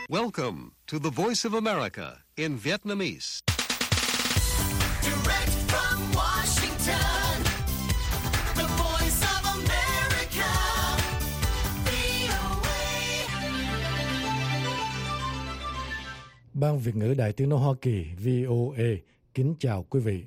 Welcome to the Voice of America in Vietnamese. Direct from Washington, the Voice of America, VOA. Ban Việt ngữ Đài Tiếng nói Hoa Kỳ VOA kính chào quý vị.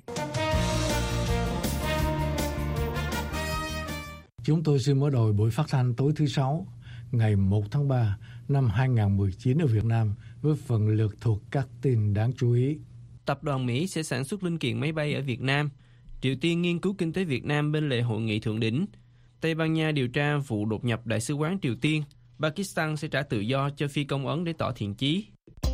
Chúng tôi xin mở đầu buổi phát thanh tối thứ Sáu, ngày 1 tháng 3 năm 2019 ở Việt Nam với phần lượt thuộc các tin đáng chú ý. Tập đoàn Mỹ sẽ sản xuất linh kiện máy bay ở Việt Nam. Triều Tiên nghiên cứu kinh tế Việt Nam bên lề hội nghị thượng đỉnh. Tây Ban Nha điều tra vụ đột nhập Đại sứ quán Triều Tiên. Pakistan sẽ trả tự do cho phi công Ấn để tỏ thiện chí.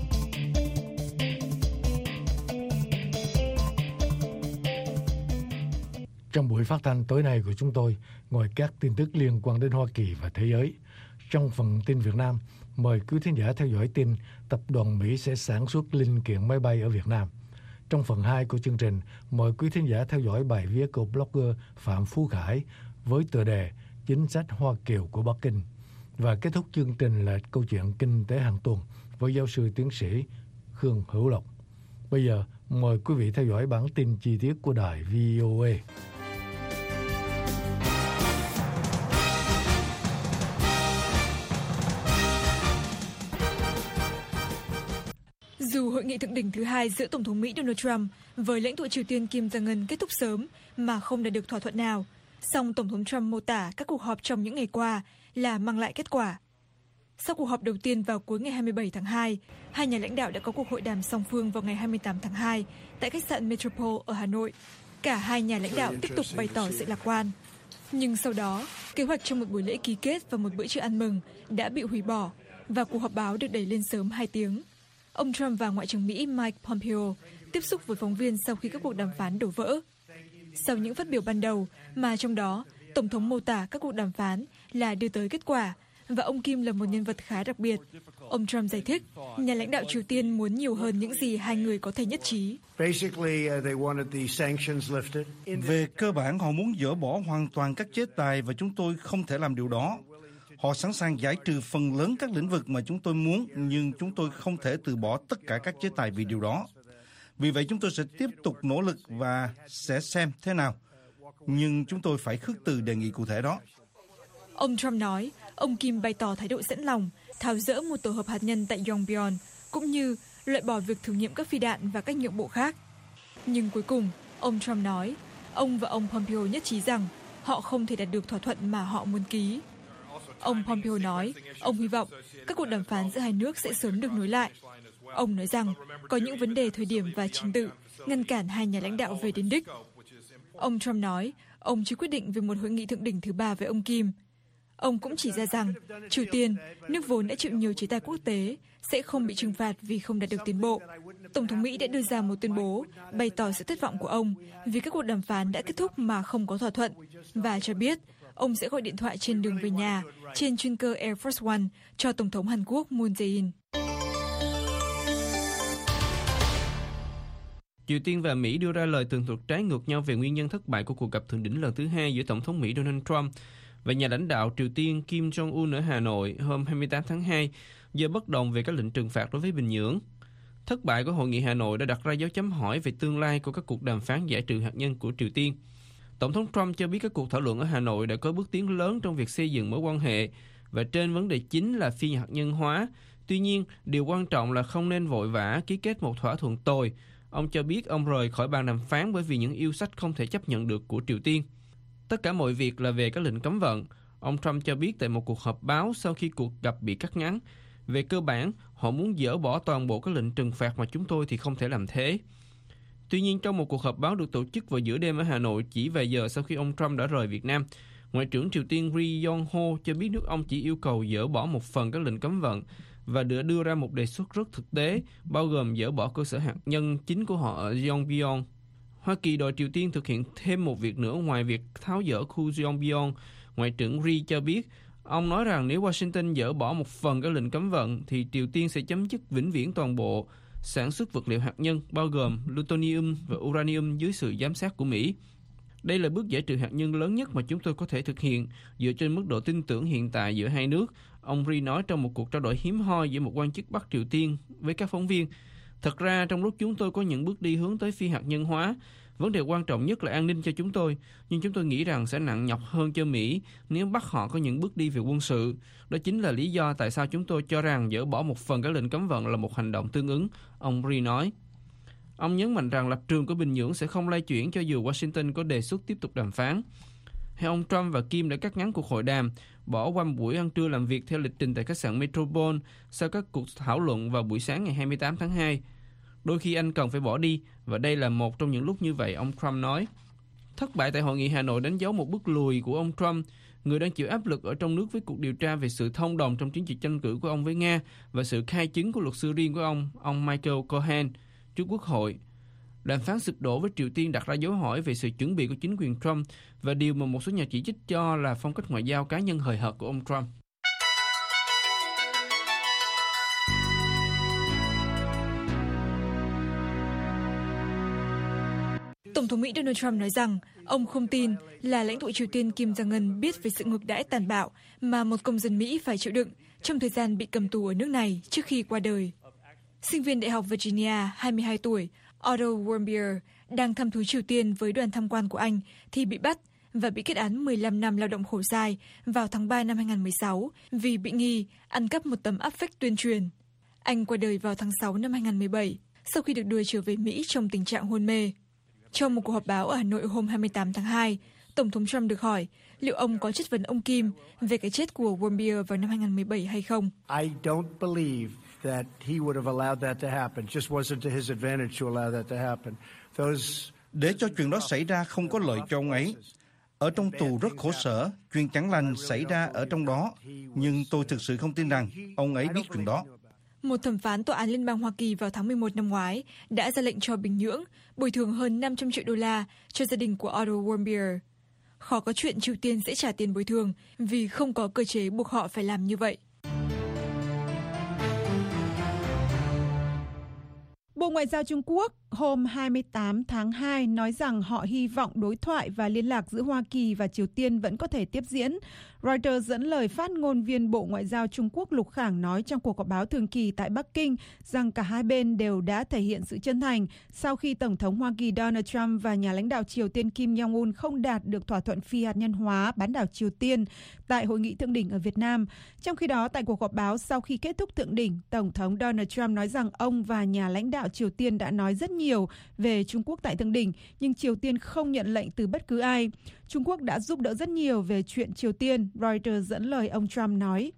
Trong buổi phát thanh tối nay của chúng tôi, ngoài các tin tức liên quan đến Hoa Kỳ và thế giới, trong phần tin Việt Nam, mời quý thính giả theo dõi tin Tập đoàn Mỹ sẽ sản xuất linh kiện máy bay ở Việt Nam. Trong phần 2 của chương trình, mời quý thính giả theo dõi bài viết của blogger Phạm Phú Khải với tựa đề Chính sách Hoa Kiều của Bắc Kinh. Và kết thúc chương trình là câu chuyện kinh tế hàng tuần với giáo sư tiến sĩ Khương Hữu Lộc. Bây giờ, mời quý vị theo dõi bản tin chi tiết của đài VOA. Dù hội nghị thượng đỉnh thứ hai giữa Tổng thống Mỹ Donald Trump với lãnh tụ Triều Tiên Kim Jong-un kết thúc sớm mà không đạt được thỏa thuận nào, song Tổng thống Trump mô tả các cuộc họp trong những ngày qua là mang lại kết quả. Sau cuộc họp đầu tiên vào cuối ngày 27 tháng 2, hai nhà lãnh đạo đã có cuộc hội đàm song phương vào ngày 28 tháng 2 tại khách sạn Metropole ở Hà Nội. Cả hai nhà lãnh đạo tiếp tục bày tỏ sự lạc quan. Nhưng sau đó, kế hoạch trong một buổi lễ ký kết và một bữa trưa ăn mừng đã bị hủy bỏ và cuộc họp báo được đẩy lên sớm 2 tiếng. Ông Trump và Ngoại trưởng Mỹ Mike Pompeo tiếp xúc với phóng viên sau khi các cuộc đàm phán đổ vỡ. Sau những phát biểu ban đầu, mà trong đó, Tổng thống mô tả các cuộc đàm phán là đưa tới kết quả, và ông Kim là một nhân vật khá đặc biệt. Ông Trump giải thích, nhà lãnh đạo Triều Tiên muốn nhiều hơn những gì hai người có thể nhất trí. Về cơ bản, họ muốn dỡ bỏ hoàn toàn các chế tài và chúng tôi không thể làm điều đó. Họ sẵn sàng giải trừ phần lớn các lĩnh vực mà chúng tôi muốn, nhưng chúng tôi không thể từ bỏ tất cả các chế tài vì điều đó. Vì vậy chúng tôi sẽ tiếp tục nỗ lực và sẽ xem thế nào. Nhưng chúng tôi phải khước từ đề nghị cụ thể đó. Ông Trump nói, ông Kim bày tỏ thái độ sẵn lòng tháo dỡ một tổ hợp hạt nhân tại Yongbyon, cũng như loại bỏ việc thử nghiệm các phi đạn và các nhượng bộ khác. Nhưng cuối cùng, ông Trump nói, ông và ông Pompeo nhất trí rằng họ không thể đạt được thỏa thuận mà họ muốn ký. Ông Pompeo nói, ông hy vọng các cuộc đàm phán giữa hai nước sẽ sớm được nối lại. Ông nói rằng có những vấn đề thời điểm và trình tự ngăn cản hai nhà lãnh đạo về đến đích. Ông Trump nói, ông chưa quyết định về một hội nghị thượng đỉnh thứ 3 với ông Kim. Ông cũng chỉ ra rằng Triều Tiên, nước vốn đã chịu nhiều chế tài quốc tế, sẽ không bị trừng phạt vì không đạt được tiến bộ. Tổng thống Mỹ đã đưa ra một tuyên bố bày tỏ sự thất vọng của ông vì các cuộc đàm phán đã kết thúc mà không có thỏa thuận, và cho biết ông sẽ gọi điện thoại trên đường về nhà trên chuyên cơ Air Force One cho Tổng thống Hàn Quốc Moon Jae-in. Triều Tiên và Mỹ đưa ra lời tường thuật trái ngược nhau về nguyên nhân thất bại của cuộc gặp thượng đỉnh lần thứ hai giữa Tổng thống Mỹ Donald Trump và nhà lãnh đạo Triều Tiên Kim Jong-un ở Hà Nội hôm 28 tháng 2 do bất đồng về các lệnh trừng phạt đối với Bình Nhưỡng. Thất bại của Hội nghị Hà Nội đã đặt ra dấu chấm hỏi về tương lai của các cuộc đàm phán giải trừ hạt nhân của Triều Tiên. Tổng thống Trump cho biết các cuộc thảo luận ở Hà Nội đã có bước tiến lớn trong việc xây dựng mối quan hệ và trên vấn đề chính là phi hạt nhân hóa. Tuy nhiên, điều quan trọng là không nên vội vã ký kết một thỏa thuận tồi. Ông cho biết ông rời khỏi bàn đàm phán bởi vì những yêu sách không thể chấp nhận được của Triều Tiên. Tất cả mọi việc là về các lệnh cấm vận. Ông Trump cho biết tại một cuộc họp báo sau khi cuộc gặp bị cắt ngắn. Về cơ bản, họ muốn dỡ bỏ toàn bộ các lệnh trừng phạt mà chúng tôi thì không thể làm thế. Tuy nhiên, trong một cuộc họp báo được tổ chức vào giữa đêm ở Hà Nội chỉ vài giờ sau khi ông Trump đã rời Việt Nam, Ngoại trưởng Triều Tiên Ri Yong Ho cho biết nước ông chỉ yêu cầu dỡ bỏ một phần các lệnh cấm vận và đưa ra một đề xuất rất thực tế, bao gồm dỡ bỏ cơ sở hạt nhân chính của họ ở Yongbyon. Hoa Kỳ đòi Triều Tiên thực hiện thêm một việc nữa ngoài việc tháo dỡ khu Yongbyon. Ngoại trưởng Ri cho biết, ông nói rằng nếu Washington dỡ bỏ một phần các lệnh cấm vận thì Triều Tiên sẽ chấm dứt vĩnh viễn toàn bộ sản xuất vật liệu hạt nhân, bao gồm plutonium và uranium dưới sự giám sát của Mỹ. Đây là bước giải trừ hạt nhân lớn nhất mà chúng tôi có thể thực hiện dựa trên mức độ tin tưởng hiện tại giữa hai nước, Ông Ri nói trong một cuộc trao đổi hiếm hoi giữa một quan chức Bắc Triều Tiên với các phóng viên. Thật ra, trong lúc chúng tôi có những bước đi hướng tới phi hạt nhân hóa, vấn đề quan trọng nhất là an ninh cho chúng tôi, nhưng chúng tôi nghĩ rằng sẽ nặng nhọc hơn cho Mỹ nếu bắt họ có những bước đi về quân sự. Đó chính là lý do tại sao chúng tôi cho rằng dỡ bỏ một phần các lệnh cấm vận là một hành động tương ứng, ông Ri nói. Ông nhấn mạnh rằng lập trường của Bình Nhưỡng sẽ không lay chuyển cho dù Washington có đề xuất tiếp tục đàm phán. Hai ông Trump và Kim đã cắt ngắn cuộc hội đàm, bỏ qua buổi ăn trưa làm việc theo lịch trình tại khách sạn Metropole sau các cuộc thảo luận vào buổi sáng ngày 28 tháng 2. Đôi khi anh cần phải bỏ đi, và đây là một trong những lúc như vậy, ông Trump nói. Thất bại tại Hội nghị Hà Nội đánh dấu một bước lùi của ông Trump, người đang chịu áp lực ở trong nước với cuộc điều tra về sự thông đồng trong chiến dịch tranh cử của ông với Nga và sự khai chứng của luật sư riêng của ông Michael Cohen, trước Quốc hội. Đàm phán sụp đổ với Triều Tiên đặt ra dấu hỏi về sự chuẩn bị của chính quyền Trump và điều mà một số nhà chỉ trích cho là phong cách ngoại giao cá nhân hời hợt của ông Trump. Tổng thống Mỹ Donald Trump nói rằng ông không tin là lãnh tụ Triều Tiên Kim Jong-un biết về sự ngược đãi tàn bạo mà một công dân Mỹ phải chịu đựng trong thời gian bị cầm tù ở nước này trước khi qua đời. Sinh viên Đại học Virginia, 22 tuổi, Otto Warmbier, đang thăm thú Triều Tiên với đoàn tham quan của Anh thì bị bắt và bị kết án 15 năm lao động khổ sai vào tháng 3 năm 2016 vì bị nghi ăn cắp một tấm áp phích tuyên truyền. Anh qua đời vào tháng 6 năm 2017 sau khi được đưa trở về Mỹ trong tình trạng hôn mê. Trong một cuộc họp báo ở Hà Nội hôm 28 tháng 2, Tổng thống Trump được hỏi liệu ông có chất vấn ông Kim về cái chết của Warmbier vào năm 2017 hay không. I don't believe that he would have allowed that to happen. Just wasn't to his advantage to allow that to happen. Để cho chuyện đó xảy ra không có lợi cho ông ấy. Ở trong tù rất khổ sở, chuyện chẳng lành xảy ra ở trong đó, nhưng tôi thực sự không tin rằng ông ấy biết chuyện đó. Một thẩm phán tòa án liên bang Hoa Kỳ vào tháng 11 năm ngoái đã ra lệnh cho Bình Nhưỡng bồi thường hơn 500 triệu đô la cho gia đình của Otto Warmbier. Khó có chuyện Triều Tiên sẽ trả tiền bồi thường vì không có cơ chế buộc họ phải làm như vậy. Bộ Ngoại giao Trung Quốc hôm 28 tháng 2 nói rằng họ hy vọng đối thoại và liên lạc giữa Hoa Kỳ và Triều Tiên vẫn có thể tiếp diễn. Reuters dẫn lời phát ngôn viên Bộ Ngoại giao Trung Quốc Lục Khảng nói trong cuộc họp báo thường kỳ tại Bắc Kinh rằng cả hai bên đều đã thể hiện sự chân thành sau khi Tổng thống Hoa Kỳ Donald Trump và nhà lãnh đạo Triều Tiên Kim Jong-un không đạt được thỏa thuận phi hạt nhân hóa bán đảo Triều Tiên tại hội nghị thượng đỉnh ở Việt Nam. Trong khi đó, tại cuộc họp báo sau khi kết thúc thượng đỉnh, Tổng thống Donald Trump nói rằng ông và nhà lãnh đạo Triều Tiên đã nói rất nhiều về Trung Quốc tại thượng đỉnh, nhưng Triều Tiên không nhận lệnh từ bất cứ ai. Trung Quốc đã giúp đỡ rất nhiều về chuyện Triều Tiên, Reuters dẫn lời ông Trump nói.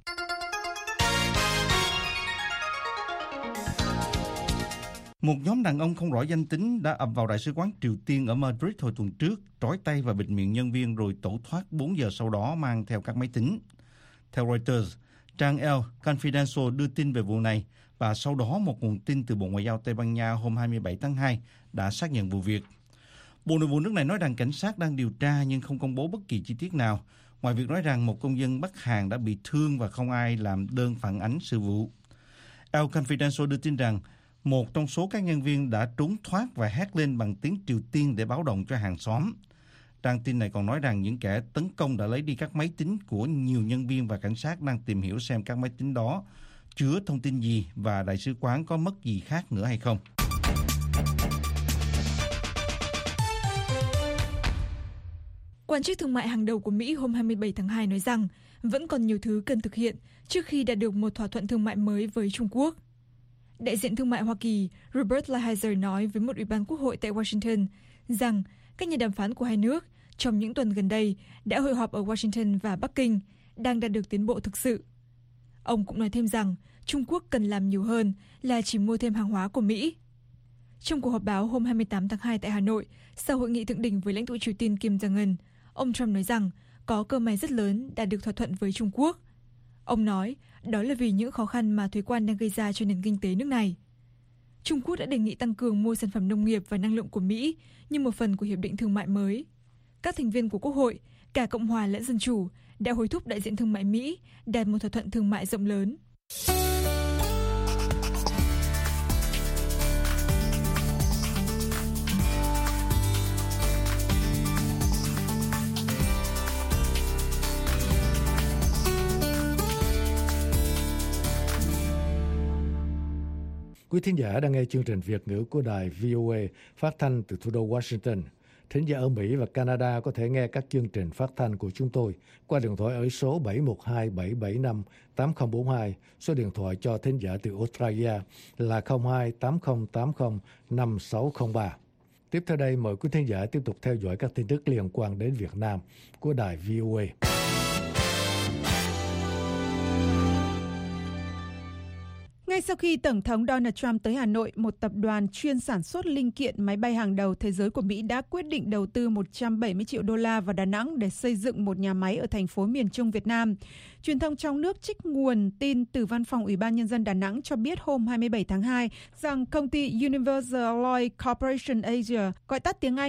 Một nhóm đàn ông không rõ danh tính đã ập vào Đại sứ quán Triều Tiên ở Madrid hồi tuần trước, trói tay và bịt miệng nhân viên rồi tẩu thoát 4 giờ sau đó mang theo các máy tính. Theo Reuters, trang El Confidencial đưa tin về vụ này và sau đó một nguồn tin từ Bộ Ngoại giao Tây Ban Nha hôm 27 tháng 2 đã xác nhận vụ việc. Bộ Nội vụ nước này nói rằng cảnh sát đang điều tra nhưng không công bố bất kỳ chi tiết nào, ngoài việc nói rằng một công dân Bắc Hàn đã bị thương và không ai làm đơn phản ánh sự vụ. El Confidencial đưa tin rằng một trong số các nhân viên đã trốn thoát và hét lên bằng tiếng Triều Tiên để báo động cho hàng xóm. Trang tin này còn nói rằng những kẻ tấn công đã lấy đi các máy tính của nhiều nhân viên và cảnh sát đang tìm hiểu xem các máy tính đó chứa thông tin gì và đại sứ quán có mất gì khác nữa hay không. Quan chức thương mại hàng đầu của Mỹ hôm 27 tháng 2 nói rằng vẫn còn nhiều thứ cần thực hiện trước khi đạt được một thỏa thuận thương mại mới với Trung Quốc. Đại diện thương mại Hoa Kỳ Robert Lighthizer nói với một ủy ban quốc hội tại Washington rằng các nhà đàm phán của hai nước trong những tuần gần đây đã hội họp ở Washington và Bắc Kinh đang đạt được tiến bộ thực sự. Ông cũng nói thêm rằng Trung Quốc cần làm nhiều hơn là chỉ mua thêm hàng hóa của Mỹ. Trong cuộc họp báo hôm 28 tháng 2 tại Hà Nội, sau hội nghị thượng đỉnh với lãnh tụ Triều Tiên Kim Jong-un, ông Trump nói rằng có cơ may rất lớn đạt được thỏa thuận với Trung Quốc. Ông nói đó là vì những khó khăn mà thuế quan đang gây ra cho nền kinh tế nước này. Trung Quốc đã đề nghị tăng cường mua sản phẩm nông nghiệp và năng lượng của Mỹ như một phần của hiệp định thương mại mới. Các thành viên của Quốc hội, cả Cộng hòa lẫn Dân chủ, đã hối thúc đại diện thương mại Mỹ đạt một thỏa thuận thương mại rộng lớn. Quý thính giả đang nghe chương trình Việt ngữ của đài VOA phát thanh từ thủ đô Washington. Thính giả ở Mỹ và Canada có thể nghe các chương trình phát thanh của chúng tôi qua điện thoại ở số 712-775-8042. Số điện thoại cho thính giả từ Australia là 02-8080-5603. Tiếp theo đây, mời quý thính giả tiếp tục theo dõi các tin tức liên quan đến Việt Nam của đài VOA. Ngay sau khi Tổng thống Donald Trump tới Hà Nội, một tập đoàn chuyên sản xuất linh kiện máy bay hàng đầu thế giới của Mỹ đã quyết định đầu tư 170 triệu đô la vào Đà Nẵng để xây dựng một nhà máy ở thành phố miền Trung Việt Nam. Truyền thông trong nước trích nguồn tin từ Văn phòng Ủy ban Nhân dân Đà Nẵng cho biết hôm 27 tháng 2 rằng công ty Universal Alloy Corporation Asia, gọi tắt tiếng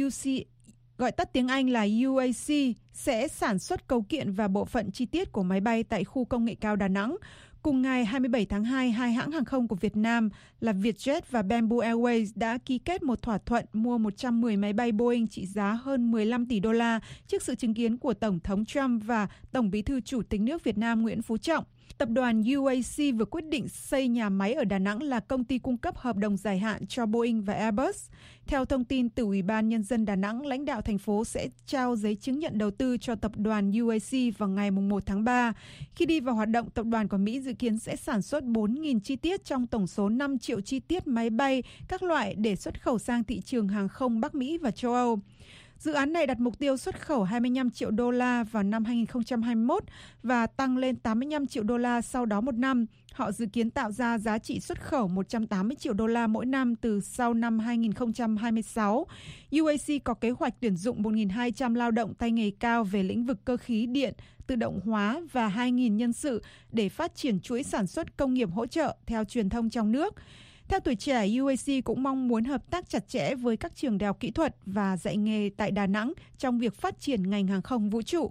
Anh là UAC, sẽ sản xuất cấu kiện và bộ phận chi tiết của máy bay tại khu công nghệ cao Đà Nẵng. Cùng ngày 27 tháng 2, hai hãng hàng không của Việt Nam là Vietjet và Bamboo Airways đã ký kết một thỏa thuận mua 110 máy bay Boeing trị giá hơn 15 tỷ đô la trước sự chứng kiến của Tổng thống Trump và Tổng bí thư Chủ tịch nước Việt Nam Nguyễn Phú Trọng. Tập đoàn UAC vừa quyết định xây nhà máy ở Đà Nẵng là công ty cung cấp hợp đồng dài hạn cho Boeing và Airbus. Theo thông tin từ Ủy ban Nhân dân Đà Nẵng, lãnh đạo thành phố sẽ trao giấy chứng nhận đầu tư cho tập đoàn UAC vào ngày 1 tháng 3. Khi đi vào hoạt động, tập đoàn của Mỹ dự kiến sẽ sản xuất 4.000 chi tiết trong tổng số 5 triệu chi tiết máy bay các loại để xuất khẩu sang thị trường hàng không Bắc Mỹ và châu Âu. Dự án này đặt mục tiêu xuất khẩu 25 triệu đô la vào năm 2021 và tăng lên 85 triệu đô la sau đó một năm. Họ dự kiến tạo ra giá trị xuất khẩu 180 triệu đô la mỗi năm từ sau năm 2026. UAC có kế hoạch tuyển dụng 1.200 lao động tay nghề cao về lĩnh vực cơ khí điện, tự động hóa và 2.000 nhân sự để phát triển chuỗi sản xuất công nghiệp hỗ trợ theo truyền thông trong nước. Theo Tuổi Trẻ, UAC cũng mong muốn hợp tác chặt chẽ với các trường đại học kỹ thuật và dạy nghề tại Đà Nẵng trong việc phát triển ngành hàng không vũ trụ.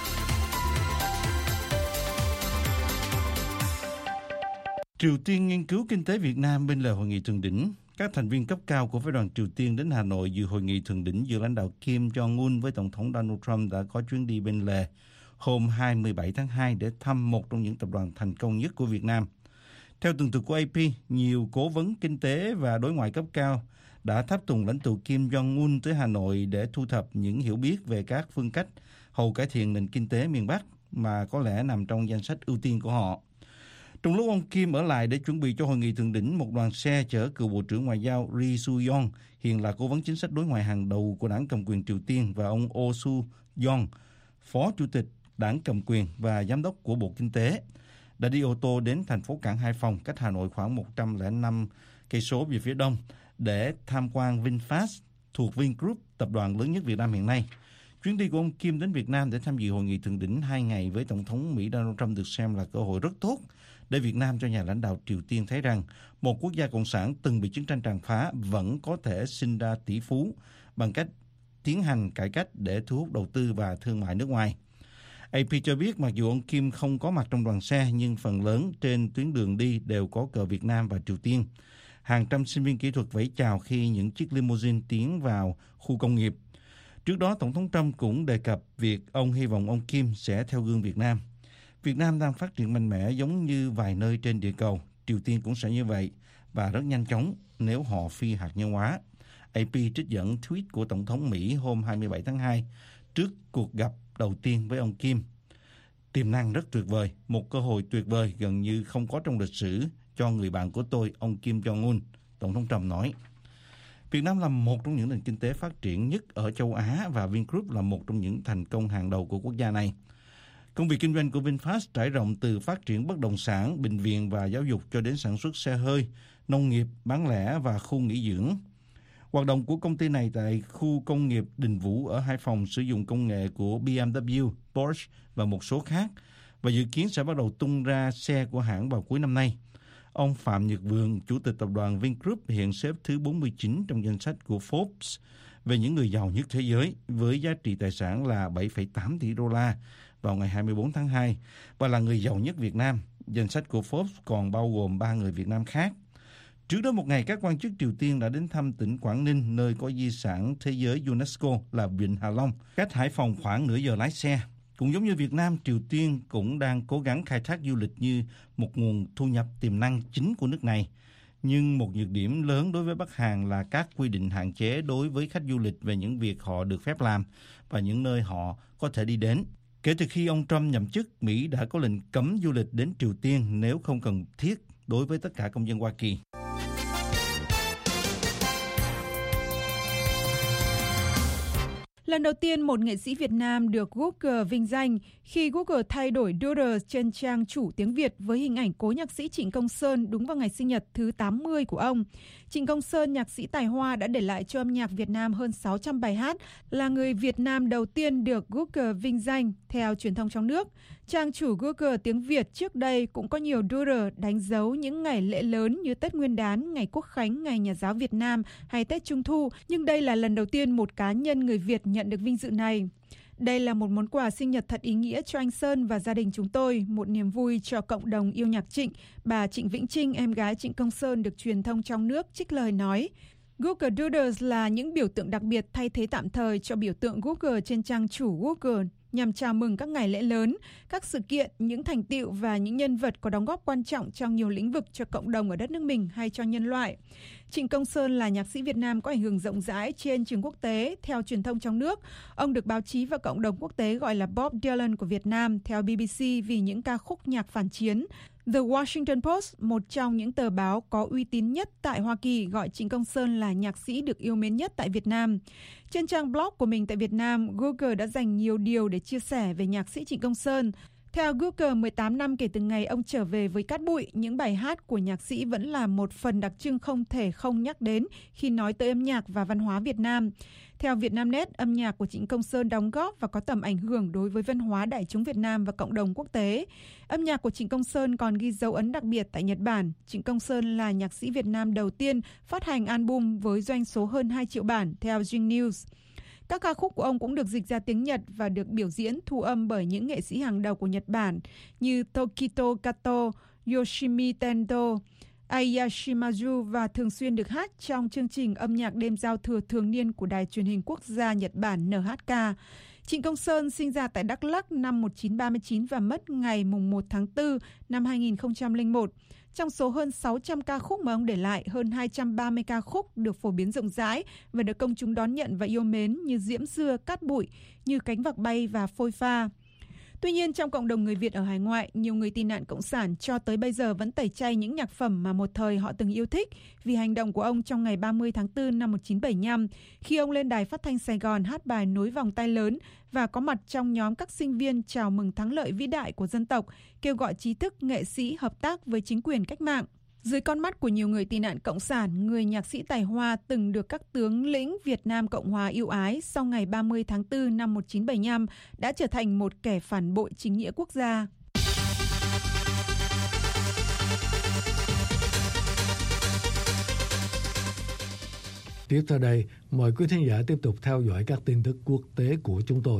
Triều Tiên nghiên cứu kinh tế Việt Nam bên lề hội nghị thượng đỉnh. Các thành viên cấp cao của phái đoàn Triều Tiên đến Hà Nội dự hội nghị thượng đỉnh giữa lãnh đạo Kim Jong-un với Tổng thống Donald Trump đã có chuyến đi bên lề hôm 27 tháng 2 để thăm một trong những tập đoàn thành công nhất của Việt Nam. Theo tường thuật của AP, nhiều cố vấn kinh tế và đối ngoại cấp cao đã tháp tùng lãnh tụ Kim Jong-un tới Hà Nội để thu thập những hiểu biết về các phương cách hậu cải thiện nền kinh tế miền Bắc mà có lẽ nằm trong danh sách ưu tiên của họ. Trong lúc ông Kim ở lại để chuẩn bị cho hội nghị thượng đỉnh, một đoàn xe chở cựu Bộ trưởng Ngoại giao Ri Su-yong, hiện là cố vấn chính sách đối ngoại hàng đầu của đảng cầm quyền Triều Tiên, và ông Oh Su-yong, phó chủ tịch đảng cầm quyền và giám đốc của Bộ Kinh tế, đã đi ô tô đến thành phố cảng Hải Phòng, cách Hà Nội khoảng 105 cây số về phía đông, để tham quan VinFast thuộc Vingroup, tập đoàn lớn nhất Việt Nam hiện nay. Chuyến đi của ông Kim đến Việt Nam để tham dự hội nghị thượng đỉnh 2 ngày với Tổng thống Mỹ Donald Trump được xem là cơ hội rất tốt để Việt Nam cho nhà lãnh đạo Triều Tiên thấy rằng một quốc gia cộng sản từng bị chiến tranh tàn phá vẫn có thể sinh ra tỷ phú bằng cách tiến hành cải cách để thu hút đầu tư và thương mại nước ngoài. AP cho biết mặc dù ông Kim không có mặt trong đoàn xe, nhưng phần lớn trên tuyến đường đi đều có cờ Việt Nam và Triều Tiên. Hàng trăm sinh viên kỹ thuật vẫy chào khi những chiếc limousine tiến vào khu công nghiệp. Trước đó, Tổng thống Trump cũng đề cập việc ông hy vọng ông Kim sẽ theo gương Việt Nam. Việt Nam đang phát triển mạnh mẽ giống như vài nơi trên địa cầu. Triều Tiên cũng sẽ như vậy và rất nhanh chóng nếu họ phi hạt nhân hóa. AP trích dẫn tweet của Tổng thống Mỹ hôm 27 tháng 2 trước cuộc gặp đầu tiên với ông Kim. Tiềm năng rất tuyệt vời, một cơ hội tuyệt vời gần như không có trong lịch sử cho người bạn của tôi, ông Kim Jong-un, Tổng thống Trump nói. Việt Nam là một trong những nền kinh tế phát triển nhất ở châu Á và Vingroup là một trong những thành công hàng đầu của quốc gia này. Công việc kinh doanh của VinFast trải rộng từ phát triển bất động sản, bệnh viện và giáo dục cho đến sản xuất xe hơi, nông nghiệp, bán lẻ và khu nghỉ dưỡng. Hoạt động của công ty này tại khu công nghiệp Đình Vũ ở Hải Phòng sử dụng công nghệ của BMW, Porsche và một số khác, và dự kiến sẽ bắt đầu tung ra xe của hãng vào cuối năm nay. Ông Phạm Nhật Vượng, chủ tịch tập đoàn Vingroup, hiện xếp thứ 49 trong danh sách của Forbes về những người giàu nhất thế giới, với giá trị tài sản là 7,8 tỷ đô la vào ngày 24 tháng 2, và là người giàu nhất Việt Nam. Danh sách của Forbes còn bao gồm 3 người Việt Nam khác. Trước đó một ngày, các quan chức Triều Tiên đã đến thăm tỉnh Quảng Ninh, nơi có di sản thế giới UNESCO là Vịnh Hạ Long, cách Hải Phòng khoảng nửa giờ lái xe. Cũng giống như Việt Nam, Triều Tiên cũng đang cố gắng khai thác du lịch như một nguồn thu nhập tiềm năng chính của nước này. Nhưng một nhược điểm lớn đối với Bắc Hàn là các quy định hạn chế đối với khách du lịch về những việc họ được phép làm và những nơi họ có thể đi đến. Kể từ khi ông Trump nhậm chức, Mỹ đã có lệnh cấm du lịch đến Triều Tiên nếu không cần thiết đối với tất cả công dân Hoa Kỳ. Lần đầu tiên một nghệ sĩ Việt Nam được Google vinh danh khi Google thay đổi Doodle trên trang chủ tiếng Việt với hình ảnh cố nhạc sĩ Trịnh Công Sơn đúng vào ngày sinh nhật thứ 80 của ông. Trịnh Công Sơn, nhạc sĩ tài hoa đã để lại cho âm nhạc Việt Nam hơn 600 bài hát, là người Việt Nam đầu tiên được Google vinh danh theo truyền thông trong nước. Trang chủ Google tiếng Việt trước đây cũng có nhiều doodle đánh dấu những ngày lễ lớn như Tết Nguyên đán, Ngày Quốc khánh, Ngày Nhà giáo Việt Nam hay Tết Trung thu, nhưng đây là lần đầu tiên một cá nhân người Việt nhận được vinh dự này. Đây là một món quà sinh nhật thật ý nghĩa cho anh Sơn và gia đình chúng tôi, một niềm vui cho cộng đồng yêu nhạc Trịnh. Bà Trịnh Vĩnh Trinh, em gái Trịnh Công Sơn, được truyền thông trong nước trích lời nói: Google Doodles là những biểu tượng đặc biệt thay thế tạm thời cho biểu tượng Google trên trang chủ Google, nhằm chào mừng các ngày lễ lớn, các sự kiện, những thành tựu và những nhân vật có đóng góp quan trọng trong nhiều lĩnh vực cho cộng đồng ở đất nước mình hay cho nhân loại. Trịnh Công Sơn là nhạc sĩ Việt Nam có ảnh hưởng rộng rãi trên trường quốc tế. Theo truyền thông trong nước, ông được báo chí và cộng đồng quốc tế gọi là Bob Dylan của Việt Nam, theo BBC vì những ca khúc nhạc phản chiến. The Washington Post, một trong những tờ báo có uy tín nhất tại Hoa Kỳ, gọi Trịnh Công Sơn là nhạc sĩ được yêu mến nhất tại Việt Nam. Trên trang blog của mình tại Việt Nam, Google đã dành nhiều điều để chia sẻ về nhạc sĩ Trịnh Công Sơn. Theo Google, 18 năm kể từ ngày ông trở về với cát bụi, những bài hát của nhạc sĩ vẫn là một phần đặc trưng không thể không nhắc đến khi nói tới âm nhạc và văn hóa Việt Nam. Theo Vietnamnet, âm nhạc của Trịnh Công Sơn đóng góp và có tầm ảnh hưởng đối với văn hóa đại chúng Việt Nam và cộng đồng quốc tế. Âm nhạc của Trịnh Công Sơn còn ghi dấu ấn đặc biệt tại Nhật Bản. Trịnh Công Sơn là nhạc sĩ Việt Nam đầu tiên phát hành album với doanh số hơn 2 triệu bản, theo Jing News. Các ca khúc của ông cũng được dịch ra tiếng Nhật và được biểu diễn thu âm bởi những nghệ sĩ hàng đầu của Nhật Bản như Tokito Kato, Yoshimi Tendo, Aya Shimazu và thường xuyên được hát trong chương trình âm nhạc đêm giao thừa thường niên của Đài truyền hình quốc gia Nhật Bản NHK. Trịnh Công Sơn sinh ra tại Đắk Lắk năm 1939 và mất ngày 1 tháng 4 năm 2001. Trong số hơn 600 ca khúc mà ông để lại, hơn 230 ca khúc được phổ biến rộng rãi và được công chúng đón nhận và yêu mến như Diễm Xưa, Cát Bụi, Như Cánh Vạc Bay và Phôi Pha. Tuy nhiên, trong cộng đồng người Việt ở hải ngoại, nhiều người tị nạn cộng sản cho tới bây giờ vẫn tẩy chay những nhạc phẩm mà một thời họ từng yêu thích vì hành động của ông trong ngày 30 tháng 4 năm 1975, khi ông lên đài phát thanh Sài Gòn hát bài Nối Vòng Tay Lớn và có mặt trong nhóm các sinh viên chào mừng thắng lợi vĩ đại của dân tộc, kêu gọi trí thức, nghệ sĩ hợp tác với chính quyền cách mạng. Dưới con mắt của nhiều người tị nạn cộng sản, người nhạc sĩ tài hoa từng được các tướng lĩnh Việt Nam Cộng Hòa yêu ái sau ngày 30 tháng 4 năm 1975 đã trở thành một kẻ phản bội chính nghĩa quốc gia. Tiếp theo đây, mời quý thính giả tiếp tục theo dõi các tin tức quốc tế của chúng tôi.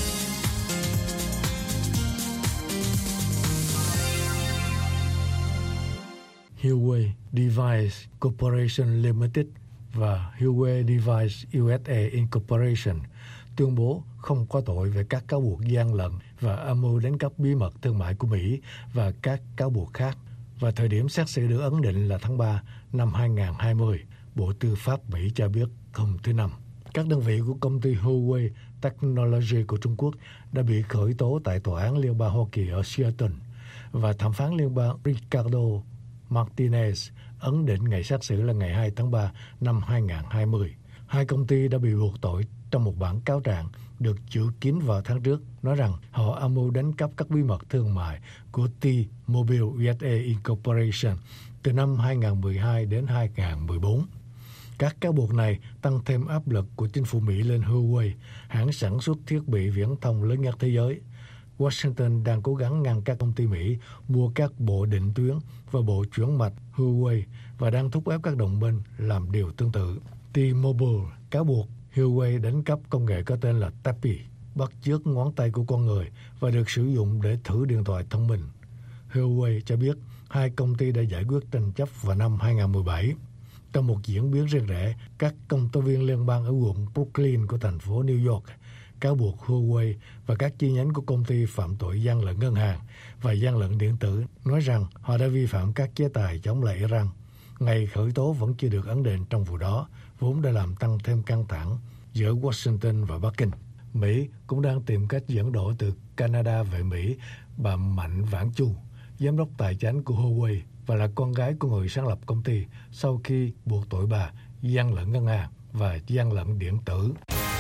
Huawei Device Corporation Limited và Huawei Device USA Incorporation tuyên bố không có tội về các cáo buộc gian lận và âm mưu đánh cắp bí mật thương mại của Mỹ và các cáo buộc khác. Và thời điểm xét xử được ấn định là tháng 3 năm 2020, Bộ Tư pháp Mỹ cho biết hôm thứ Năm. Các đơn vị của công ty Huawei Technology của Trung Quốc đã bị khởi tố tại Tòa án Liên bang Hoa Kỳ ở Seattle và thẩm phán liên bang Ricardo Martinez ấn định ngày xét xử là ngày 2 tháng 3 năm 2020. Hai công ty đã bị buộc tội trong một bản cáo trạng được chữ kín vào tháng trước, nói rằng họ âm mưu đánh cắp các bí mật thương mại của T-Mobile USA Incorporation từ năm 2012 đến 2014. Các cáo buộc này tăng thêm áp lực của chính phủ Mỹ lên Huawei, hãng sản xuất thiết bị viễn thông lớn nhất thế giới. Washington đang cố gắng ngăn các công ty Mỹ mua các bộ định tuyến và bộ chuyển mạch Huawei và đang thúc ép các đồng minh làm điều tương tự. T-Mobile cáo buộc Huawei đánh cắp công nghệ có tên là Tappy, bắt chước ngón tay của con người và được sử dụng để thử điện thoại thông minh. Huawei cho biết hai công ty đã giải quyết tranh chấp vào năm 2017. Trong một diễn biến riêng rẽ, các công tố viên liên bang ở quận Brooklyn của thành phố New York cáo buộc Huawei và các chi nhánh của công ty phạm tội gian lận ngân hàng và gian lận điện tử, nói rằng họ đã vi phạm các chế tài chống lại Iran. Ngày khởi tố vẫn chưa được ấn định trong vụ đó, vốn đã làm tăng thêm căng thẳng giữa Washington và Bắc Kinh. Mỹ cũng đang tìm cách dẫn độ từ Canada về Mỹ bà Mạnh Vãn Chu, giám đốc tài chính của Huawei và là con gái của người sáng lập công ty, sau khi buộc tội bà gian lận ngân hàng và gian lận điện tử.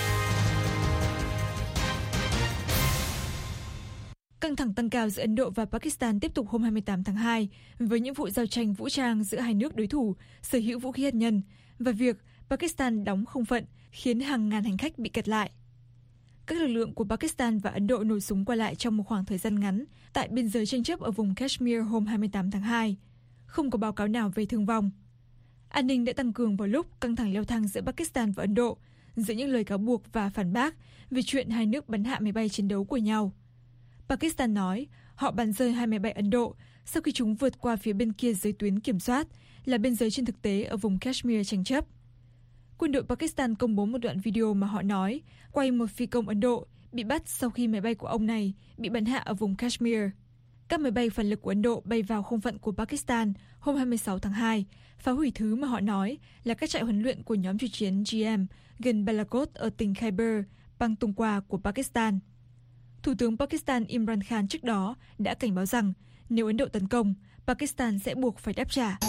Căng thẳng tăng cao giữa Ấn Độ và Pakistan tiếp tục hôm 28 tháng 2 với những vụ giao tranh vũ trang giữa hai nước đối thủ sở hữu vũ khí hạt nhân và việc Pakistan đóng không phận khiến hàng ngàn hành khách bị kẹt lại. Các lực lượng của Pakistan và Ấn Độ nổ súng qua lại trong một khoảng thời gian ngắn tại biên giới tranh chấp ở vùng Kashmir hôm 28 tháng 2. Không có báo cáo nào về thương vong. An ninh đã tăng cường vào lúc căng thẳng leo thang giữa Pakistan và Ấn Độ, giữa những lời cáo buộc và phản bác về chuyện hai nước bắn hạ máy bay chiến đấu của nhau. Pakistan nói họ bắn rơi 2 máy bay Ấn Độ sau khi chúng vượt qua phía bên kia giới tuyến kiểm soát, là biên giới trên thực tế ở vùng Kashmir tranh chấp. Quân đội Pakistan công bố một đoạn video mà họ nói quay một phi công Ấn Độ bị bắt sau khi máy bay của ông này bị bắn hạ ở vùng Kashmir. Các máy bay phản lực của Ấn Độ bay vào không phận của Pakistan hôm 26 tháng 2, phá hủy thứ mà họ nói là các trại huấn luyện của nhóm chủ chiến GM gần Balakot ở tỉnh Khyber Pakhtunkhwa của Pakistan. Thủ tướng Pakistan Imran Khan trước đó đã cảnh báo rằng nếu Ấn Độ tấn công, Pakistan sẽ buộc phải đáp trả.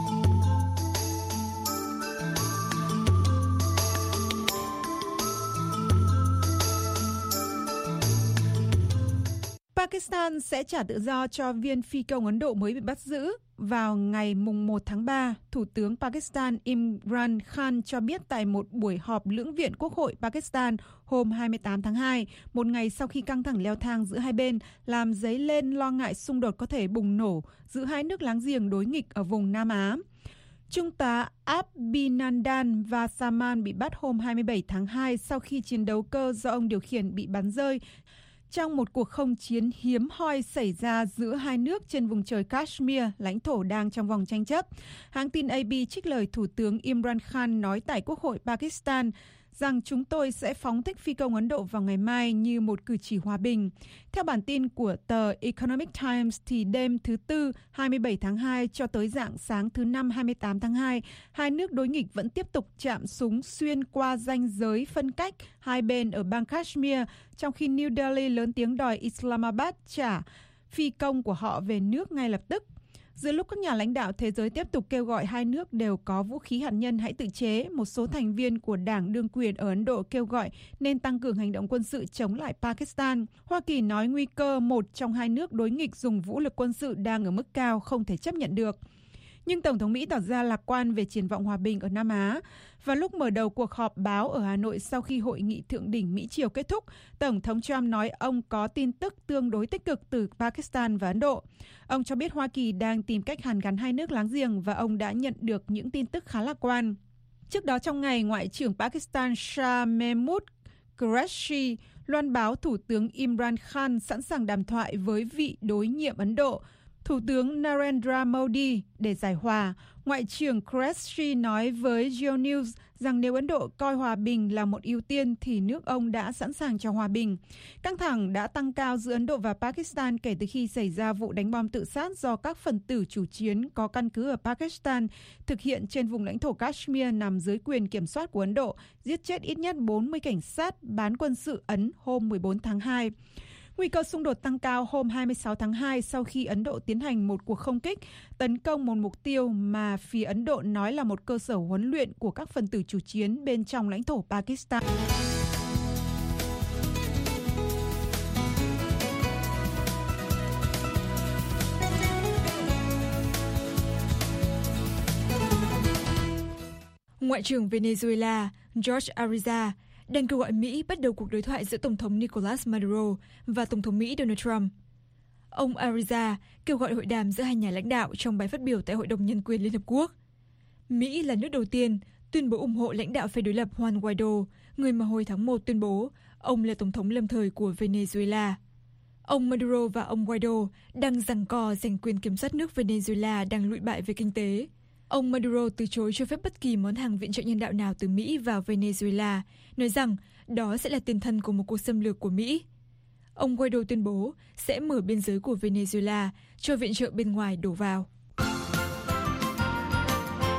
Pakistan sẽ trả tự do cho viên phi công Ấn Độ mới bị bắt giữ. Vào ngày mùng 1 tháng 3, Thủ tướng Pakistan Imran Khan cho biết tại một buổi họp lưỡng viện Quốc hội Pakistan hôm 28 tháng 2, một ngày sau khi căng thẳng leo thang giữa hai bên làm dấy lên lo ngại xung đột có thể bùng nổ giữa hai nước láng giềng đối nghịch ở vùng Nam Á. Trung tá Abhinandan Vasaman bị bắt hôm 27 tháng 2 sau khi chiến đấu cơ do ông điều khiển bị bắn rơi trong một cuộc không chiến hiếm hoi xảy ra giữa hai nước trên vùng trời Kashmir, lãnh thổ đang trong vòng tranh chấp. Hãng tin AP trích lời Thủ tướng Imran Khan nói tại Quốc hội Pakistan rằng chúng tôi sẽ phóng thích phi công Ấn Độ vào ngày mai như một cử chỉ hòa bình. Theo bản tin của tờ Economic Times thì đêm thứ Tư 27 tháng 2 cho tới rạng sáng thứ Năm 28 tháng 2, hai nước đối nghịch vẫn tiếp tục chạm súng xuyên qua ranh giới phân cách hai bên ở bang Kashmir, trong khi New Delhi lớn tiếng đòi Islamabad trả phi công của họ về nước ngay lập tức. Giữa lúc các nhà lãnh đạo thế giới tiếp tục kêu gọi hai nước đều có vũ khí hạt nhân hãy tự chế, một số thành viên của đảng đương quyền ở Ấn Độ kêu gọi nên tăng cường hành động quân sự chống lại Pakistan. Hoa Kỳ nói nguy cơ một trong hai nước đối nghịch dùng vũ lực quân sự đang ở mức cao, không thể chấp nhận được. Nhưng Tổng thống Mỹ tỏ ra lạc quan về triển vọng hòa bình ở Nam Á. Và lúc mở đầu cuộc họp báo ở Hà Nội sau khi hội nghị thượng đỉnh Mỹ-Triều kết thúc, Tổng thống Trump nói ông có tin tức tương đối tích cực từ Pakistan và Ấn Độ. Ông cho biết Hoa Kỳ đang tìm cách hàn gắn hai nước láng giềng và ông đã nhận được những tin tức khá lạc quan. Trước đó trong ngày, Ngoại trưởng Pakistan Shah Mehmood Qureshi loan báo Thủ tướng Imran Khan sẵn sàng đàm thoại với vị đối nhiệm Ấn Độ, Thủ tướng Narendra Modi để giải hòa. Ngoại trưởng Qureshi nói với Geo News rằng nếu Ấn Độ coi hòa bình là một ưu tiên thì nước ông đã sẵn sàng cho hòa bình. Căng thẳng đã tăng cao giữa Ấn Độ và Pakistan kể từ khi xảy ra vụ đánh bom tự sát do các phần tử chủ chiến có căn cứ ở Pakistan thực hiện trên vùng lãnh thổ Kashmir nằm dưới quyền kiểm soát của Ấn Độ, giết chết ít nhất 40 cảnh sát bán quân sự Ấn hôm 14 tháng 2. Nguy cơ xung đột tăng cao hôm 26 tháng 2 sau khi Ấn Độ tiến hành một cuộc không kích tấn công một mục tiêu mà phía Ấn Độ nói là một cơ sở huấn luyện của các phần tử chủ chiến bên trong lãnh thổ Pakistan. Ngoại trưởng Venezuela Jorge Arisa đang kêu gọi Mỹ bắt đầu cuộc đối thoại giữa Tổng thống Nicolas Maduro và Tổng thống Mỹ Donald Trump. Ông Arisa kêu gọi hội đàm giữa hai nhà lãnh đạo trong bài phát biểu tại Hội đồng Nhân quyền Liên Hợp Quốc. Mỹ là nước đầu tiên tuyên bố ủng hộ lãnh đạo phe đối lập Juan Guaido, người mà hồi tháng 1 tuyên bố ông là Tổng thống lâm thời của Venezuela. Ông Maduro và ông Guaido đang giằng co giành quyền kiểm soát nước Venezuela đang lụi bại về kinh tế. Ông Maduro từ chối cho phép bất kỳ món hàng viện trợ nhân đạo nào từ Mỹ vào Venezuela, nói rằng đó sẽ là tiền thân của một cuộc xâm lược của Mỹ. Ông Guaido tuyên bố sẽ mở biên giới của Venezuela cho viện trợ bên ngoài đổ vào.